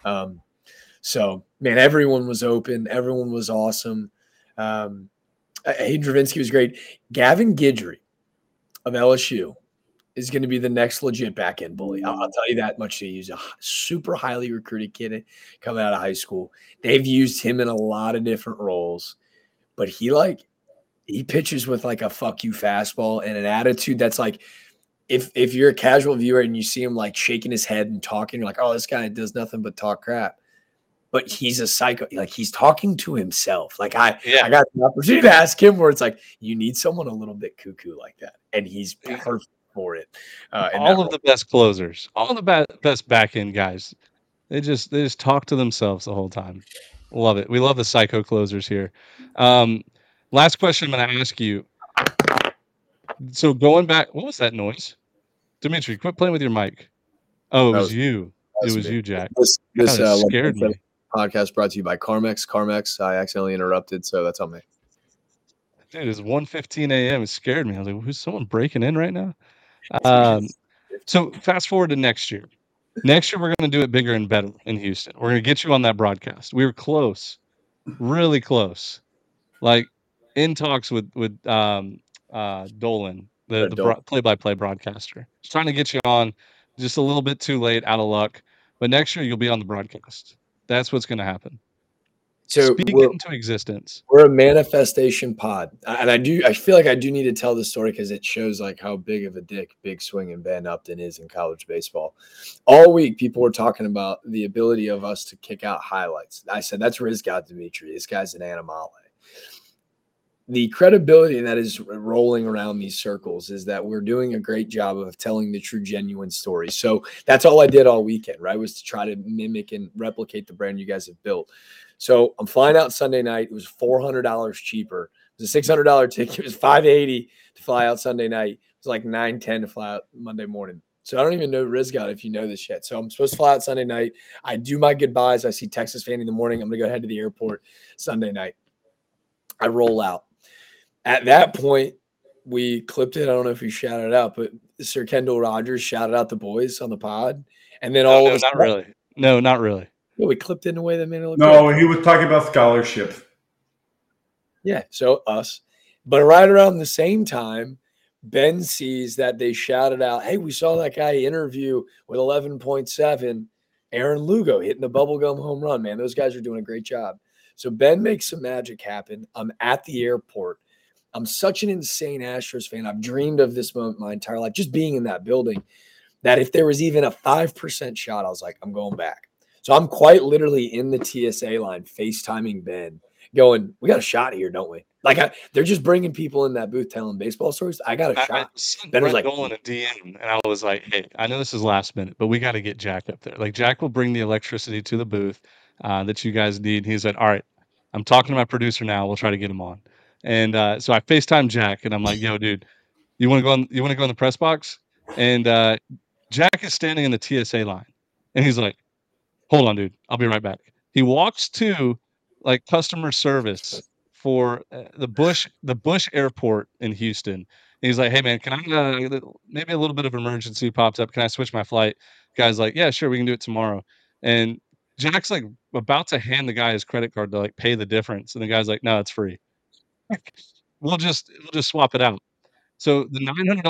C: So, man, everyone was open. Everyone was awesome. Hayden Dravinsky was great. Gavin Guidry of LSU is going to be the next legit back-end bully. I'll tell you that much. He's a super highly recruited kid coming out of high school. They've used him in a lot of different roles, but he pitches with like a fuck you fastball and an attitude that's like, if you're a casual viewer and you see him like shaking his head and talking, you're like, oh, this guy does nothing but talk crap. But he's a psycho. Like, he's talking to himself. Like, I got the opportunity to ask him where it's like, you need someone a little bit cuckoo like that. And he's perfect for it.
A: All of the best closers, all the best back end guys, they just talk to themselves the whole time. Love it. We love the psycho closers here. Last question I'm going to ask you. So going back, what was that noise? Dimitri, quit playing with your mic. Oh, it was you. It was you, Jack.
C: This
A: scared me.
C: Podcast brought to you by Carmex. Carmex, I accidentally interrupted, so that's on me.
A: Dude, it's 1:15 a.m. It scared me. I was like, who's someone breaking in right now? So fast forward to next year. Next year, we're going to do it bigger and better in Houston. We're going to get you on that broadcast. We were close, really close, like in talks with Dolan, the play-by-play broadcaster. Just trying to get you on, just a little bit too late, out of luck. But next year, you'll be on the broadcast. That's what's going to happen. So speak it into existence.
C: We're a manifestation pod, and I feel like I do need to tell this story because it shows like how big of a dick Big Swing and Ben Upton is in college baseball. All week, people were talking about the ability of us to kick out highlights. I said that's Rizgod Dimitri. This guy's an animale. The credibility that is rolling around these circles is that we're doing a great job of telling the true, genuine story. So that's all I did all weekend, right? Was to try to mimic and replicate the brand you guys have built. So I'm flying out Sunday night. It was $400 cheaper. It was a $600 ticket. It was $580 to fly out Sunday night. It was like $910 to fly out Monday morning. So I don't even know Rizgod if you know this yet. So I'm supposed to fly out Sunday night. I do my goodbyes. I see Texas Fan in the morning. I'm going to go head to the airport Sunday night. I roll out. At that point, we clipped it. I don't know if you shouted it out, but Sir Kendall Rogers shouted out the boys on the pod. And then all of us.
A: Not really. No, not really.
C: Yeah, we clipped it in a way that made it look
B: good. He was talking about scholarships.
C: Yeah, so us. But right around the same time, Ben sees that they shouted out, hey, we saw that guy interview with 11.7, Aaron Lugo hitting the bubblegum home run, man. Those guys are doing a great job. So Ben makes some magic happen. I'm at the airport. I'm such an insane Astros fan. I've dreamed of this moment my entire life, just being in that building, that if there was even a 5% shot, I was like, I'm going back. So I'm quite literally in the TSA line, FaceTiming Ben, going, we got a shot here, don't we? Like, they're just bringing people in that booth telling baseball stories. I got a shot.
A: Ben was like, Dolan a DM, and I was like, hey, I know this is last minute, but we got to get Jack up there. Like, Jack will bring the electricity to the booth that you guys need. He said, all right, I'm talking to my producer now. We'll try to get him on. And so I FaceTime Jack, and I'm like, yo, dude, you want to go in the press box? And Jack is standing in the TSA line, and he's like, hold on, dude. I'll be right back. He walks to like customer service for the Bush Airport in Houston. And he's like, "Hey man, can I maybe a little bit of emergency popped up? Can I switch my flight?" Guy's like, "Yeah, sure, we can do it tomorrow." And Jack's like about to hand the guy his credit card to like pay the difference, and the guy's like, "No, it's free. we'll just swap it out." So the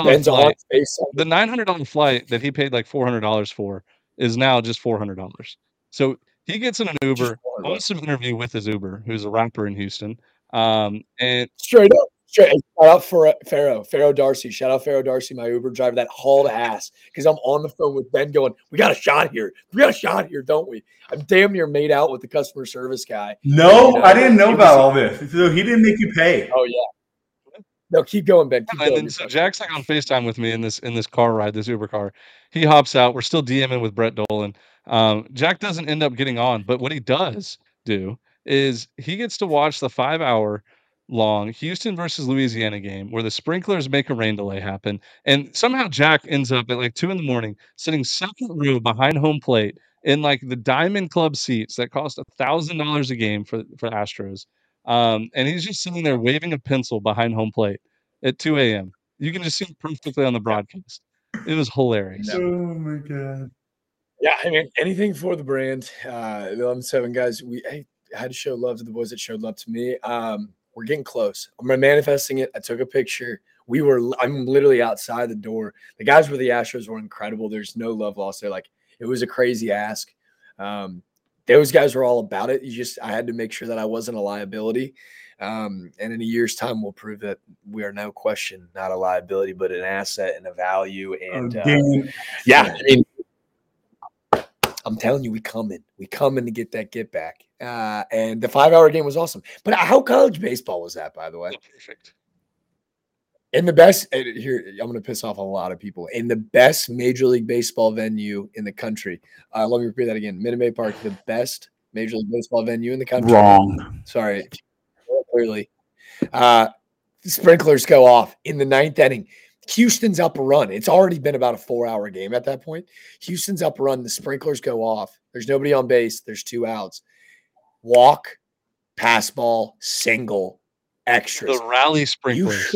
A: $900 flight that he paid like $400 for is now just $400. So he gets in an Uber, awesome interview with his Uber, who's a rapper in Houston. And
C: straight up, shout out for Pharaoh Darcy. Shout out Pharaoh Darcy, my Uber driver that hauled ass because I'm on the phone with Ben going, "We got a shot here. We got a shot here, don't we?" I'm damn near made out with the customer service guy.
B: No, I didn't know about all this. So he didn't make you pay.
C: Oh yeah. No, keep going, Ben. Keep going.
A: And then so Jack's like on FaceTime with me in this car ride, this Uber car. He hops out. We're still DMing with Brett Dolan. Jack doesn't end up getting on, but what he does do is he gets to watch the 5-hour long Houston versus Louisiana game where the sprinklers make a rain delay happen. And somehow Jack ends up at like 2 a.m, sitting second row behind home plate in like the Diamond Club seats that cost $1,000 a game for Astros. And he's just sitting there waving a pencil behind home plate at 2 a.m. You can just see it perfectly on the broadcast. It was hilarious.
B: Oh my God.
C: Yeah, I mean, anything for the brand. The 11-7 guys, I had to show love to the boys that showed love to me. We're getting close. I'm manifesting it. I took a picture. I'm literally outside the door. The guys with the Astros were incredible. There's no love lost there. Like, it was a crazy ask. Those guys were all about it. I had to make sure that I wasn't a liability. And in a year's time, we'll prove that we are no question not a liability, but an asset and a value. And yeah, I mean, I'm telling you, we coming to get that get back. And the 5-hour game was awesome. But how college baseball was that, by the way?
A: Perfect.
C: In the best here, I'm going to piss off a lot of people. In the best Major League Baseball venue in the country. Let me repeat that again. Minute Maid Park, the best Major League Baseball venue in the country.
B: Wrong.
C: Sorry, clearly. The sprinklers go off in the 9th inning. Houston's up a run. It's already been about a 4-hour game at that point. Houston's up a run. The sprinklers go off. There's nobody on base. There's 2 outs. Walk, pass ball, single, extras.
A: The rally sprinklers.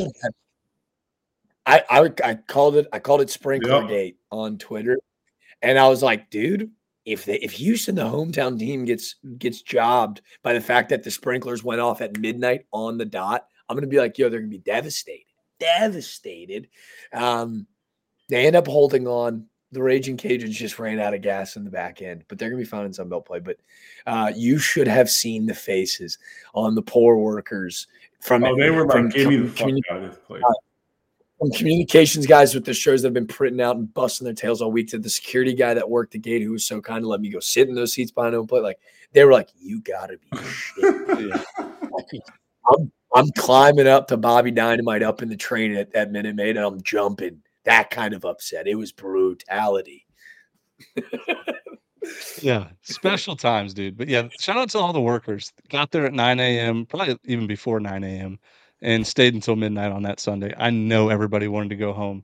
C: I called it Sprinkler Gate on Twitter, and I was like, dude, if Houston, the hometown team, gets jobbed by the fact that the sprinklers went off at midnight on the dot, I'm gonna be like, yo, they're gonna be devastated. They end up holding on. The Raging Cajuns just ran out of gas in the back end, but they're gonna be fine in Sunbelt play. But you should have seen the faces on the poor workers from.
B: Oh, they were like, "Give me the fuck out of this place."
C: From communications guys with the shows that have been printing out and busting their tails all week, to the security guy that worked the gate who was so kind to let me go sit in those seats behind home plate. Like, they were like, "You gotta be shit." I'm climbing up to Bobby Dynamite up in the train at Minute Maid, and I'm jumping. That kind of upset. It was brutality.
A: Yeah, special times, dude. But yeah, shout out to all the workers. Got there at 9 a.m., probably even before 9 a.m., and stayed until midnight on that Sunday. I know everybody wanted to go home.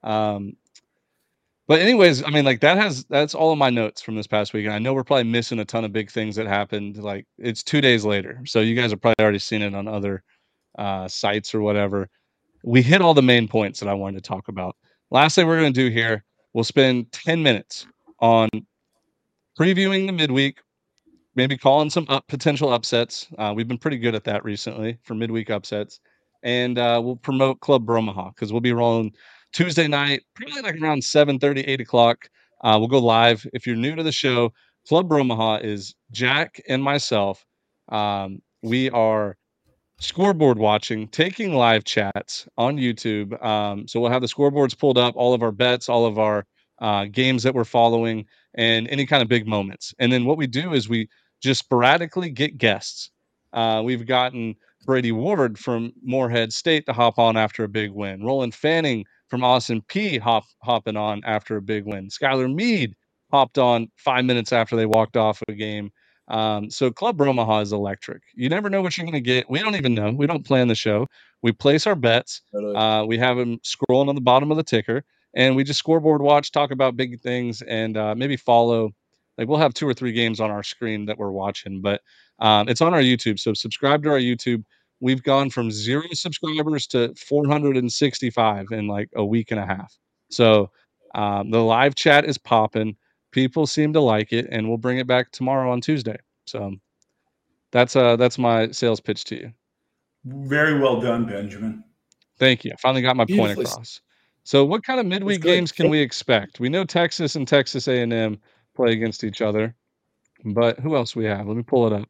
A: But anyways, I mean, like that's all of my notes from this past week. And I know we're probably missing a ton of big things that happened. Like, it's 2 days later. So you guys have probably already seen it on other sites or whatever. We hit all the main points that I wanted to talk about. Last thing we're going to do here, we'll spend 10 minutes on previewing the midweek, maybe calling some potential upsets. We've been pretty good at that recently for midweek upsets. And we'll promote Club Bromaha because we'll be rolling Tuesday night, probably like around 7:30, 8 o'clock. We'll go live. If you're new to the show, Club Bromaha is Jack and myself. We are scoreboard watching, taking live chats on YouTube. So we'll have the scoreboards pulled up, all of our bets, all of our games that we're following, and any kind of big moments. And then what we do is we just sporadically get guests. We've gotten Brady Ward from Morehead State to hop on after a big win. Roland Fanning from Austin P hopping on after a big win. Skylar Mead hopped on 5 minutes after they walked off a game. So Club Bromaha is electric. You never know what you're going to get. We don't even know. We don't plan the show. We place our bets. We have them scrolling on the bottom of the ticker, and we just scoreboard watch, talk about big things, and maybe follow. Like, we'll have 2 or 3 games on our screen that we're watching, but it's on our YouTube. So subscribe to our YouTube. we've gone from 0 subscribers to 465 in like a week and a half. So the live chat is popping. People seem to like it, and we'll bring it back tomorrow on Tuesday. So that's my sales pitch to you.
B: Very well done, Benjamin.
A: Thank you. I finally got my point across. So what kind of midweek games can we expect? We know Texas and Texas A&M play against each other, but who else we have? Let me pull it up.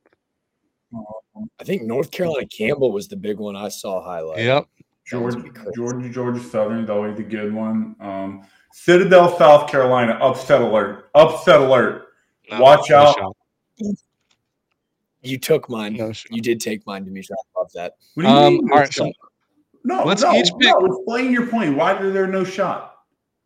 C: I think North Carolina Campbell was the big one I saw highlight.
A: Yep.
B: Georgia Southern is always a good one. Citadel, South Carolina, upset alert. Upset alert. No, watch out.
C: You took mine. No, you did take mine, Dimitri. I love that.
B: What do you mean? All right, so no, explain your point. Why is there no shot?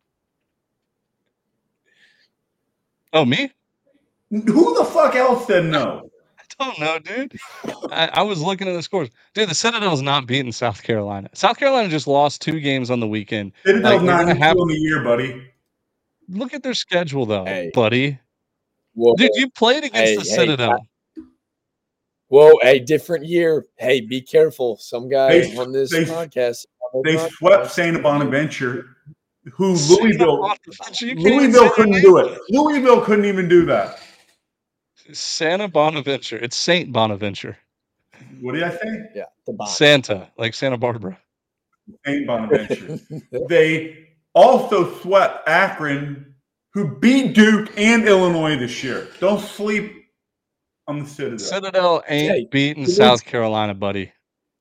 A: Oh, me?
B: Who the fuck else said no?
A: I don't know, dude. I was looking at the scores. Dude, the Citadel's not beating South Carolina. South Carolina just lost 2 games on the weekend.
B: Citadel's not in the year, buddy.
A: Look at their schedule, though, buddy. Whoa. Dude, you played against the Citadel.
C: Whoa, different year. Hey, be careful. Some guy on this podcast.
B: They swept Santa Bonaventure, who Louisville couldn't do it. Louisville couldn't even do that.
A: Santa Bonaventure. It's Saint Bonaventure.
B: What did I say?
C: Yeah.
A: Santa, like Santa Barbara.
B: Saint Bonaventure. They also swept Akron, who beat Duke and Illinois this year. Don't sleep on the Citadel.
A: Citadel ain't beating South Carolina, buddy.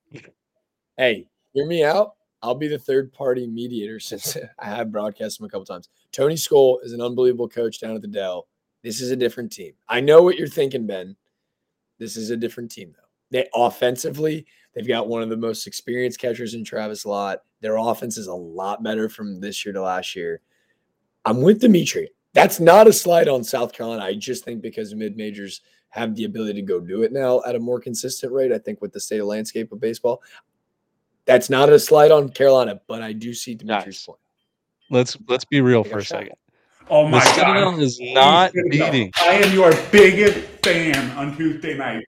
C: Hey, hear me out. I'll be the third-party mediator since I have broadcast him a couple times. Tony Skoll is an unbelievable coach down at the Dell. This is a different team. I know what you're thinking, Ben. This is a different team, though. Offensively, they've got one of the most experienced catchers in Travis Lott. Their offense is a lot better from this year to last year. I'm with Dimitri. That's not a slight on South Carolina. I just think because mid-majors have the ability to go do it now at a more consistent rate, I think with the state of landscape of baseball, that's not a slight on Carolina, but I do see Dimitri's point.
A: Let's be real for a second.
B: Oh my God!
A: Citadel is not beating.
B: I am your biggest fan on Tuesday night.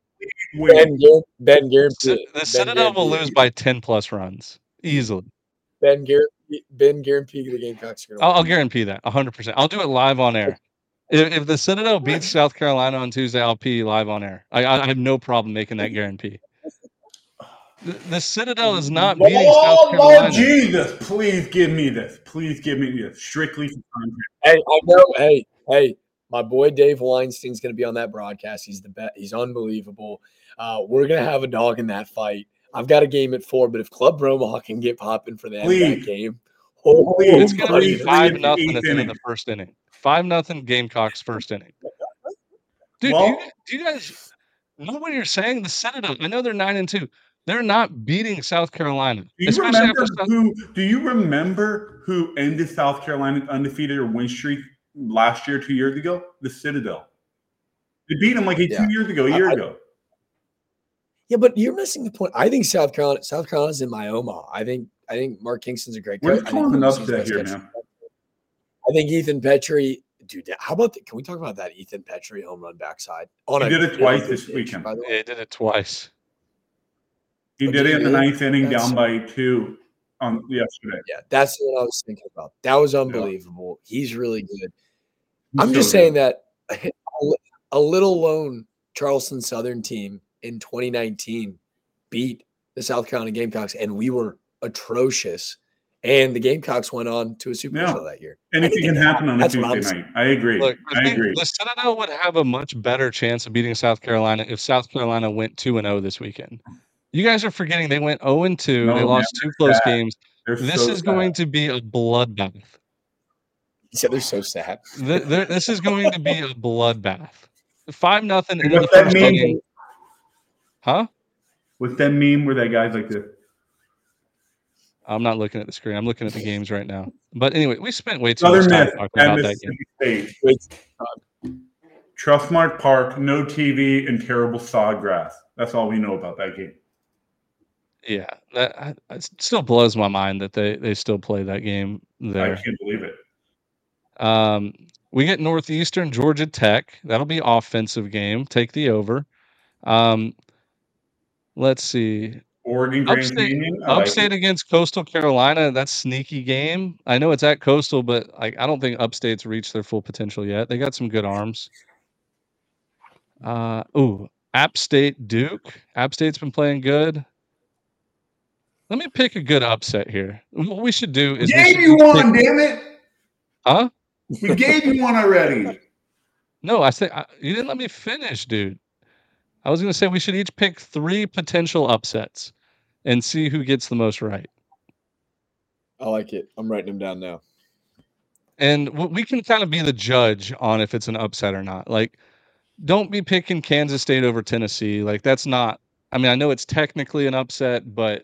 C: Ben guarantee
A: the Citadel will lose by 10+ runs easily.
C: Ben guarantee the Gamecocks.
A: I'll guarantee that 100%. I'll do it live on air. If the Citadel beats South Carolina on Tuesday, I'll be live on air. I have no problem making that guarantee. The Citadel is not beating South Carolina.
B: Oh, Jesus, please give me this. Please give me this. Strictly for content.
C: Hey, I know. Hey, my boy Dave Weinstein's going to be on that broadcast. He's the best. He's unbelievable. We're going to have a dog in that fight. I've got a game at 4, but if Club Roma can get popping for the end of that game,
A: it's going to be 5-0 at the end of the first inning. 5-0 Gamecocks first inning. Dude, do you guys know what you're saying? The Citadel, I know they're 9-2. They're not beating South Carolina.
B: Do you remember who ended South Carolina's undefeated or win streak last year, 2 years ago? The Citadel. They beat them like 2 years ago, a year ago.
C: Yeah, but you're missing the point. I think South Carolina's in my Omaha. I think Mark Kingston's a great coach.
B: We're calling an upset here, man.
C: I think Ethan Petrie. Dude, how about can we talk about that Ethan Petrie home run backside?
B: He did it twice this weekend.
A: Yeah, he did it twice.
B: He did it in the 9th inning, down by 2 yesterday.
C: Yeah, that's what I was thinking about. That was unbelievable. Yeah. He's really good. I'm just saying that a little lone Charleston Southern team in 2019 beat the South Carolina Gamecocks, and we were atrocious. And the Gamecocks went on to a Super Bowl that year.
B: Anything can happen on a Tuesday night. I agree.
A: Look, I agree. The Citadel would have a much better chance of beating South Carolina if South Carolina went 2-0 this weekend. You guys are forgetting they went 0-2. They lost 2 close games. This is going to be a bloodbath.
C: He said they're so sad.
A: This is going to be a bloodbath. 5-0 into the first inning. Huh?
B: What's that meme where that guy's like this?
A: I'm not looking at the screen. I'm looking at the games right now. But anyway, we spent way too much time talking about that game.
B: Trustmark Park, no TV, and terrible sod grass. That's all we know about that game.
A: Yeah, it still blows my mind that they still play that game there.
B: I can't believe it.
A: We get Northeastern Georgia Tech. That'll be offensive game. Take the over. Let's see.
B: Oregon Grand Canyon.
A: Upstate against Coastal Carolina. That's sneaky game. I know it's at Coastal, but I don't think Upstate's reached their full potential yet. They got some good arms. App State Duke. App State's been playing good. Let me pick a good upset here. What we should do is
B: gave you one, damn it.
A: Huh?
B: We gave you one already.
A: No, I said you didn't let me finish, dude. I was going to say we should each pick 3 potential upsets and see who gets the most right.
C: I like it. I'm writing them down now.
A: And we can kind of be the judge on if it's an upset or not. Like, don't be picking Kansas State over Tennessee. Like, that's not. I mean, I know it's technically an upset, but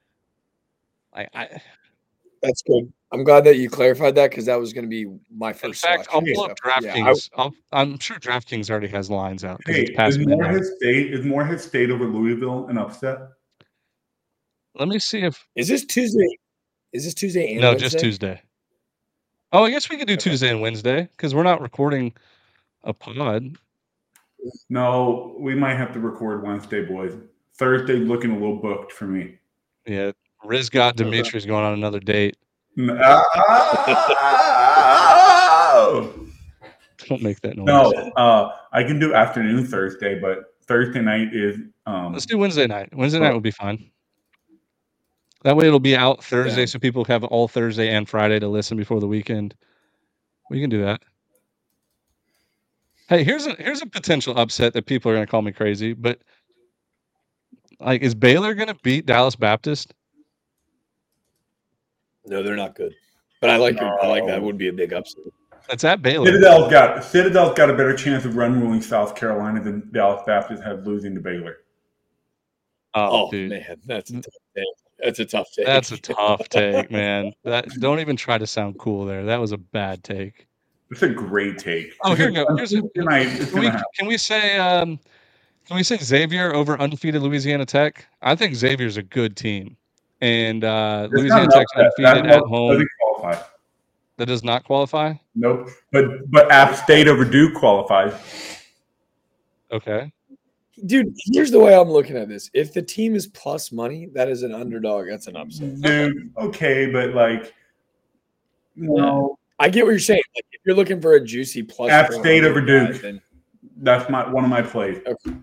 C: that's good. I'm glad that you clarified that because that was going to be my first.
A: In fact, I'll pull up DraftKings. Yeah, I'm sure DraftKings already has lines out because it's past midnight.
B: Is Morehead State over Louisville an upset?
A: Let me see if
C: is this Tuesday. Is this Tuesday and
A: no,
C: Wednesday?
A: Just Tuesday. Oh, I guess we could do Tuesday and Wednesday because we're not recording a pod.
B: No, we might have to record Wednesday, boys. Thursday looking a little booked for me.
A: Yeah, Riz got Dimitri's going on another date.
B: Don't
A: make that noise.
B: No, I can do afternoon Thursday, but Thursday night is.
A: Let's do Wednesday night. Wednesday night will be fine. That way it'll be out Thursday, so people have all Thursday and Friday to listen before the weekend. We can do that. Hey, here's a potential upset that people are going to call me crazy, but like, is Baylor going to beat Dallas Baptist?
C: No, they're not good. But I like that. Would be a big upset.
A: It's at Baylor.
B: Citadel's got a better chance of run ruling South Carolina than Dallas Baptist have losing to Baylor.
A: Oh dude.
C: Man, that's a tough take. That's a tough take.
A: That's a tough take, man. Don't even try to sound cool there. That was a bad take.
B: It's a great take.
A: Oh, here we go. Can we say Xavier over undefeated Louisiana Tech? I think Xavier's a good team, and Louisiana Tech's undefeated at home. That does not qualify?
B: Nope. But App State over Duke qualifies.
A: Okay.
C: Dude, here's the way I'm looking at this. If the team is plus money, that is an underdog. That's an upset.
B: Dude, okay, but like, no.
C: I get what you're saying. Like, if you're looking for a juicy plus,
B: App State over Duke. That's one of my plays.
C: Okay.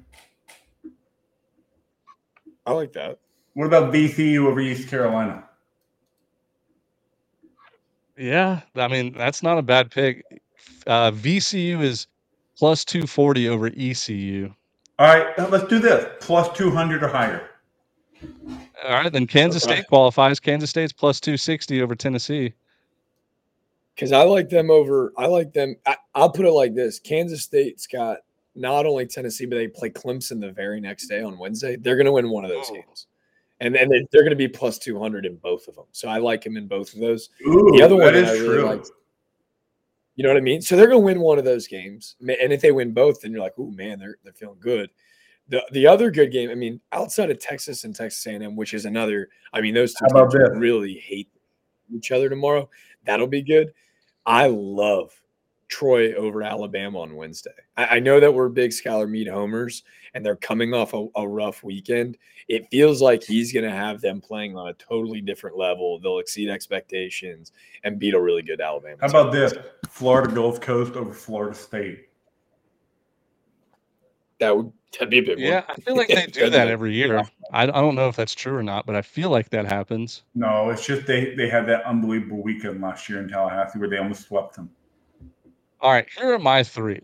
C: I like that.
B: What about VCU over East Carolina?
A: Yeah, I mean, that's not a bad pick. VCU is plus 240 over ECU.
B: All right, let's do this. Plus 200 or higher.
A: All right, then Kansas State qualifies. Kansas State's plus 260 over Tennessee.
C: Because I like them over. I like them. I'll put it like this: Kansas State's got not only Tennessee, but they play Clemson the very next day on Wednesday. They're going to win one of those games, and they're going to be plus 200 in both of them. So I like them in both of those.
B: Ooh,
C: the other one that I really like. You know what I mean? So they're going to win one of those games, and if they win both, then you're like, "Oh man, they're feeling good." The other good game, I mean, outside of Texas and Texas A&M, which is another. I mean, those two teams really hate each other tomorrow. That'll be good. I love Troy over Alabama on Wednesday. I know that we're big Skylar Meade homers, and they're coming off a rough weekend. It feels like he's going to have them playing on a totally different level. They'll exceed expectations and beat a really good Alabama.
B: How about this? Florida Gulf Coast over Florida State.
C: That'd be a big one.
A: Yeah, I feel like they do that every year. I don't know if that's true or not, but I feel like that happens.
B: No, it's just they had that unbelievable weekend last year in Tallahassee where they almost swept them.
A: All right, here are my 3.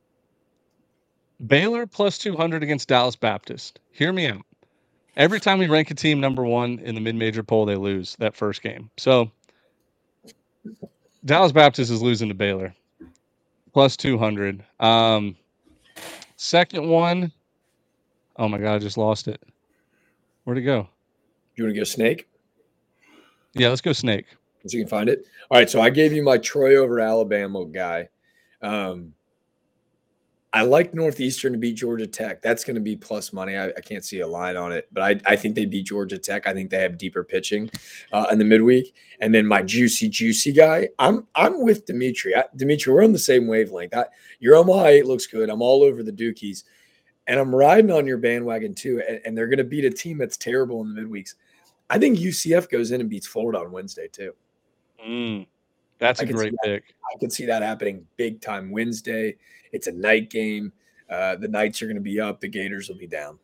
A: Baylor plus 200 against Dallas Baptist. Hear me out. Every time we rank a team number 1 in the mid-major poll, they lose that first game. So Dallas Baptist is losing to Baylor. Plus 200. Second one. Oh my God, I just lost it. Where'd it go?
C: You want to go Snake?
A: Yeah, let's go Snake.
C: So you can find it. All right, so I gave you my Troy over Alabama guy. I like Northeastern to beat Georgia Tech. That's going to be plus money. I can't see a line on it, but I think they beat Georgia Tech. I think they have deeper pitching in the midweek. And then my juicy guy, I'm with Dimitri. Dimitri, we're on the same wavelength. Your Omaha 8 looks good. I'm all over the Dukies. and I'm riding on your bandwagon too. And they're going to beat a team that's terrible in the midweeks. I think UCF goes in and beats Florida on Wednesday too.
A: That's a great pick.
C: I could see that happening big time Wednesday. It's a night game. The Knights are going to be up. The Gators will be down.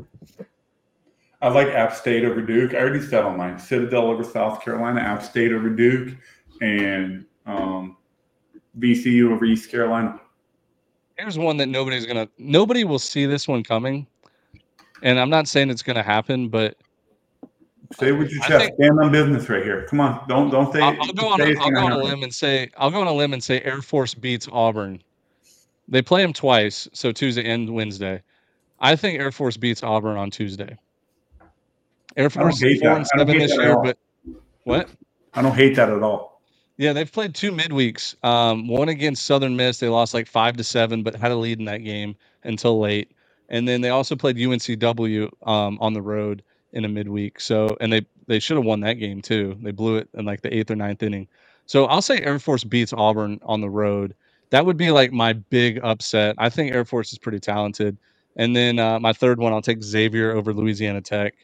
B: I like App State over Duke. I already said on mine. Citadel over South Carolina, App State over Duke, and VCU over East Carolina.
A: Here's one that nobody will see this one coming. And I'm not saying it's going to happen, but
B: say what you chest. Stand on business right here. Come on, don't say.
A: I'll go on a limb and say Air Force beats Auburn. They play them twice, so Tuesday and Wednesday. I think Air Force beats Auburn on Tuesday. Air Force is 4-7 this year, but what?
B: I don't hate that at all.
A: Yeah, they've played 2 midweeks. One against Southern Miss, they lost like 5-7, but had a lead in that game until late. And then they also played UNCW on the road in a midweek. So, and they should have won that game too. They blew it in like the 8th or 9th inning. So I'll say Air Force beats Auburn on the road. That would be like my big upset. I think Air Force is pretty talented. And then my third one, I'll take Xavier over Louisiana Tech.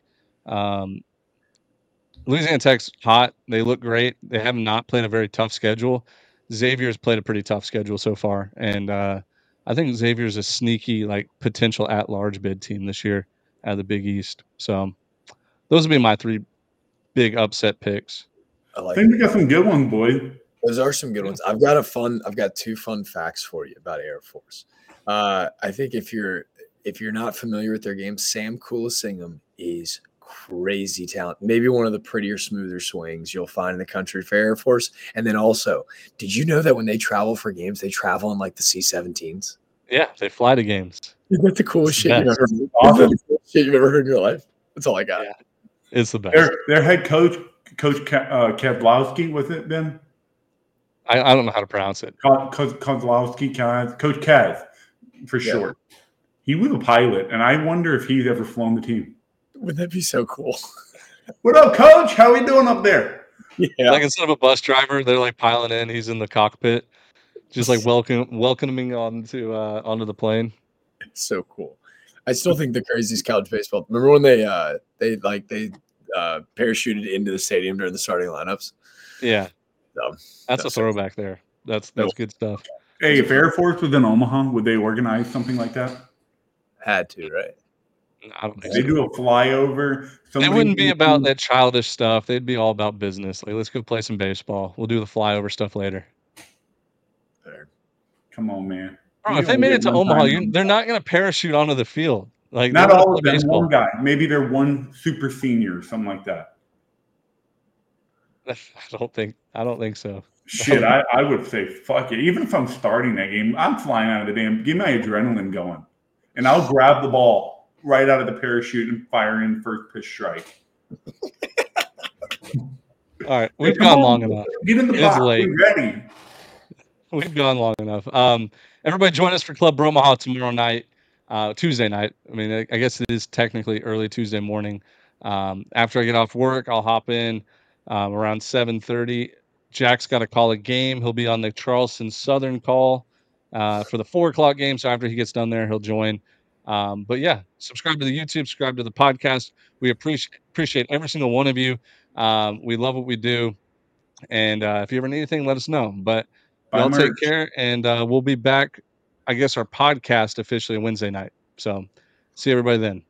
A: Louisiana Tech's hot. They look great. They have not played a very tough schedule. Xavier's played a pretty tough schedule so far. And I think Xavier's a sneaky, like, potential at-large bid team this year out of the Big East. So those would be my 3 big upset picks.
B: I think we got some good ones, boys.
C: Those are some good ones. I've got 2 fun facts for you about Air Force. I think if you're not familiar with their game, Sam Kulasingam is crazy talent. Maybe one of the prettier, smoother swings you'll find in the country for Air Force. And then also, did you know that when they travel for games, they travel in like the C-17s?
A: Yeah, they fly to games.
C: Isn't that the coolest shit you've ever heard? Awesome. Shit you've ever heard in your life? That's all I got.
A: Yeah, it's the best.
B: Their head coach Kozlowski, was it then?
A: I don't know how to pronounce it.
B: Kozlowski, Coach Kaz, for short. He was a pilot, and I wonder if he's ever flown the team.
C: Wouldn't that be so cool?
B: What up, Coach? How we doing up there?
A: Yeah. Like instead of a bus driver, they're like piling in. He's in the cockpit, just like welcoming onto the plane.
C: It's so cool. I still think the craziest college baseball. Remember when they parachuted into the stadium during the starting lineups?
A: Yeah, that's a throwback there. That's good stuff.
B: Hey, if Air Force was in Omaha, would they organize something like that?
C: Had to, right?
A: I don't think
B: they do a flyover.
A: It wouldn't be about that childish stuff. They'd be all about business. Like, let's go play some baseball. We'll do the flyover stuff later.
B: There. Come on, man.
A: Bro, if they made it to Omaha, they're not going to parachute onto the field. Like,
B: not all of them. Baseball. One guy. Maybe they're one super senior or something like that.
A: I don't think so.
B: Shit, I would say fuck it. Even if I'm starting that game, I'm flying out of the damn. Get my adrenaline going, and I'll grab the ball right out of the parachute and fire in first pitch strike.
A: All right, we've gone long enough.
B: Get in the box. Late. We're ready.
A: We've gone long enough. Everybody join us for Club Bromaha tomorrow night, Tuesday night. I mean, I guess it is technically early Tuesday morning. After I get off work, I'll hop in around 7:30. Jack's got to call a game. He'll be on the Charleston Southern call for the 4:00 game. So after he gets done there, he'll join. But yeah, subscribe to the YouTube, subscribe to the podcast. We appreciate every single one of you. We love what we do. And if you ever need anything, let us know. But y'all take care, and we'll be back, I guess, our podcast officially Wednesday night. So see everybody then.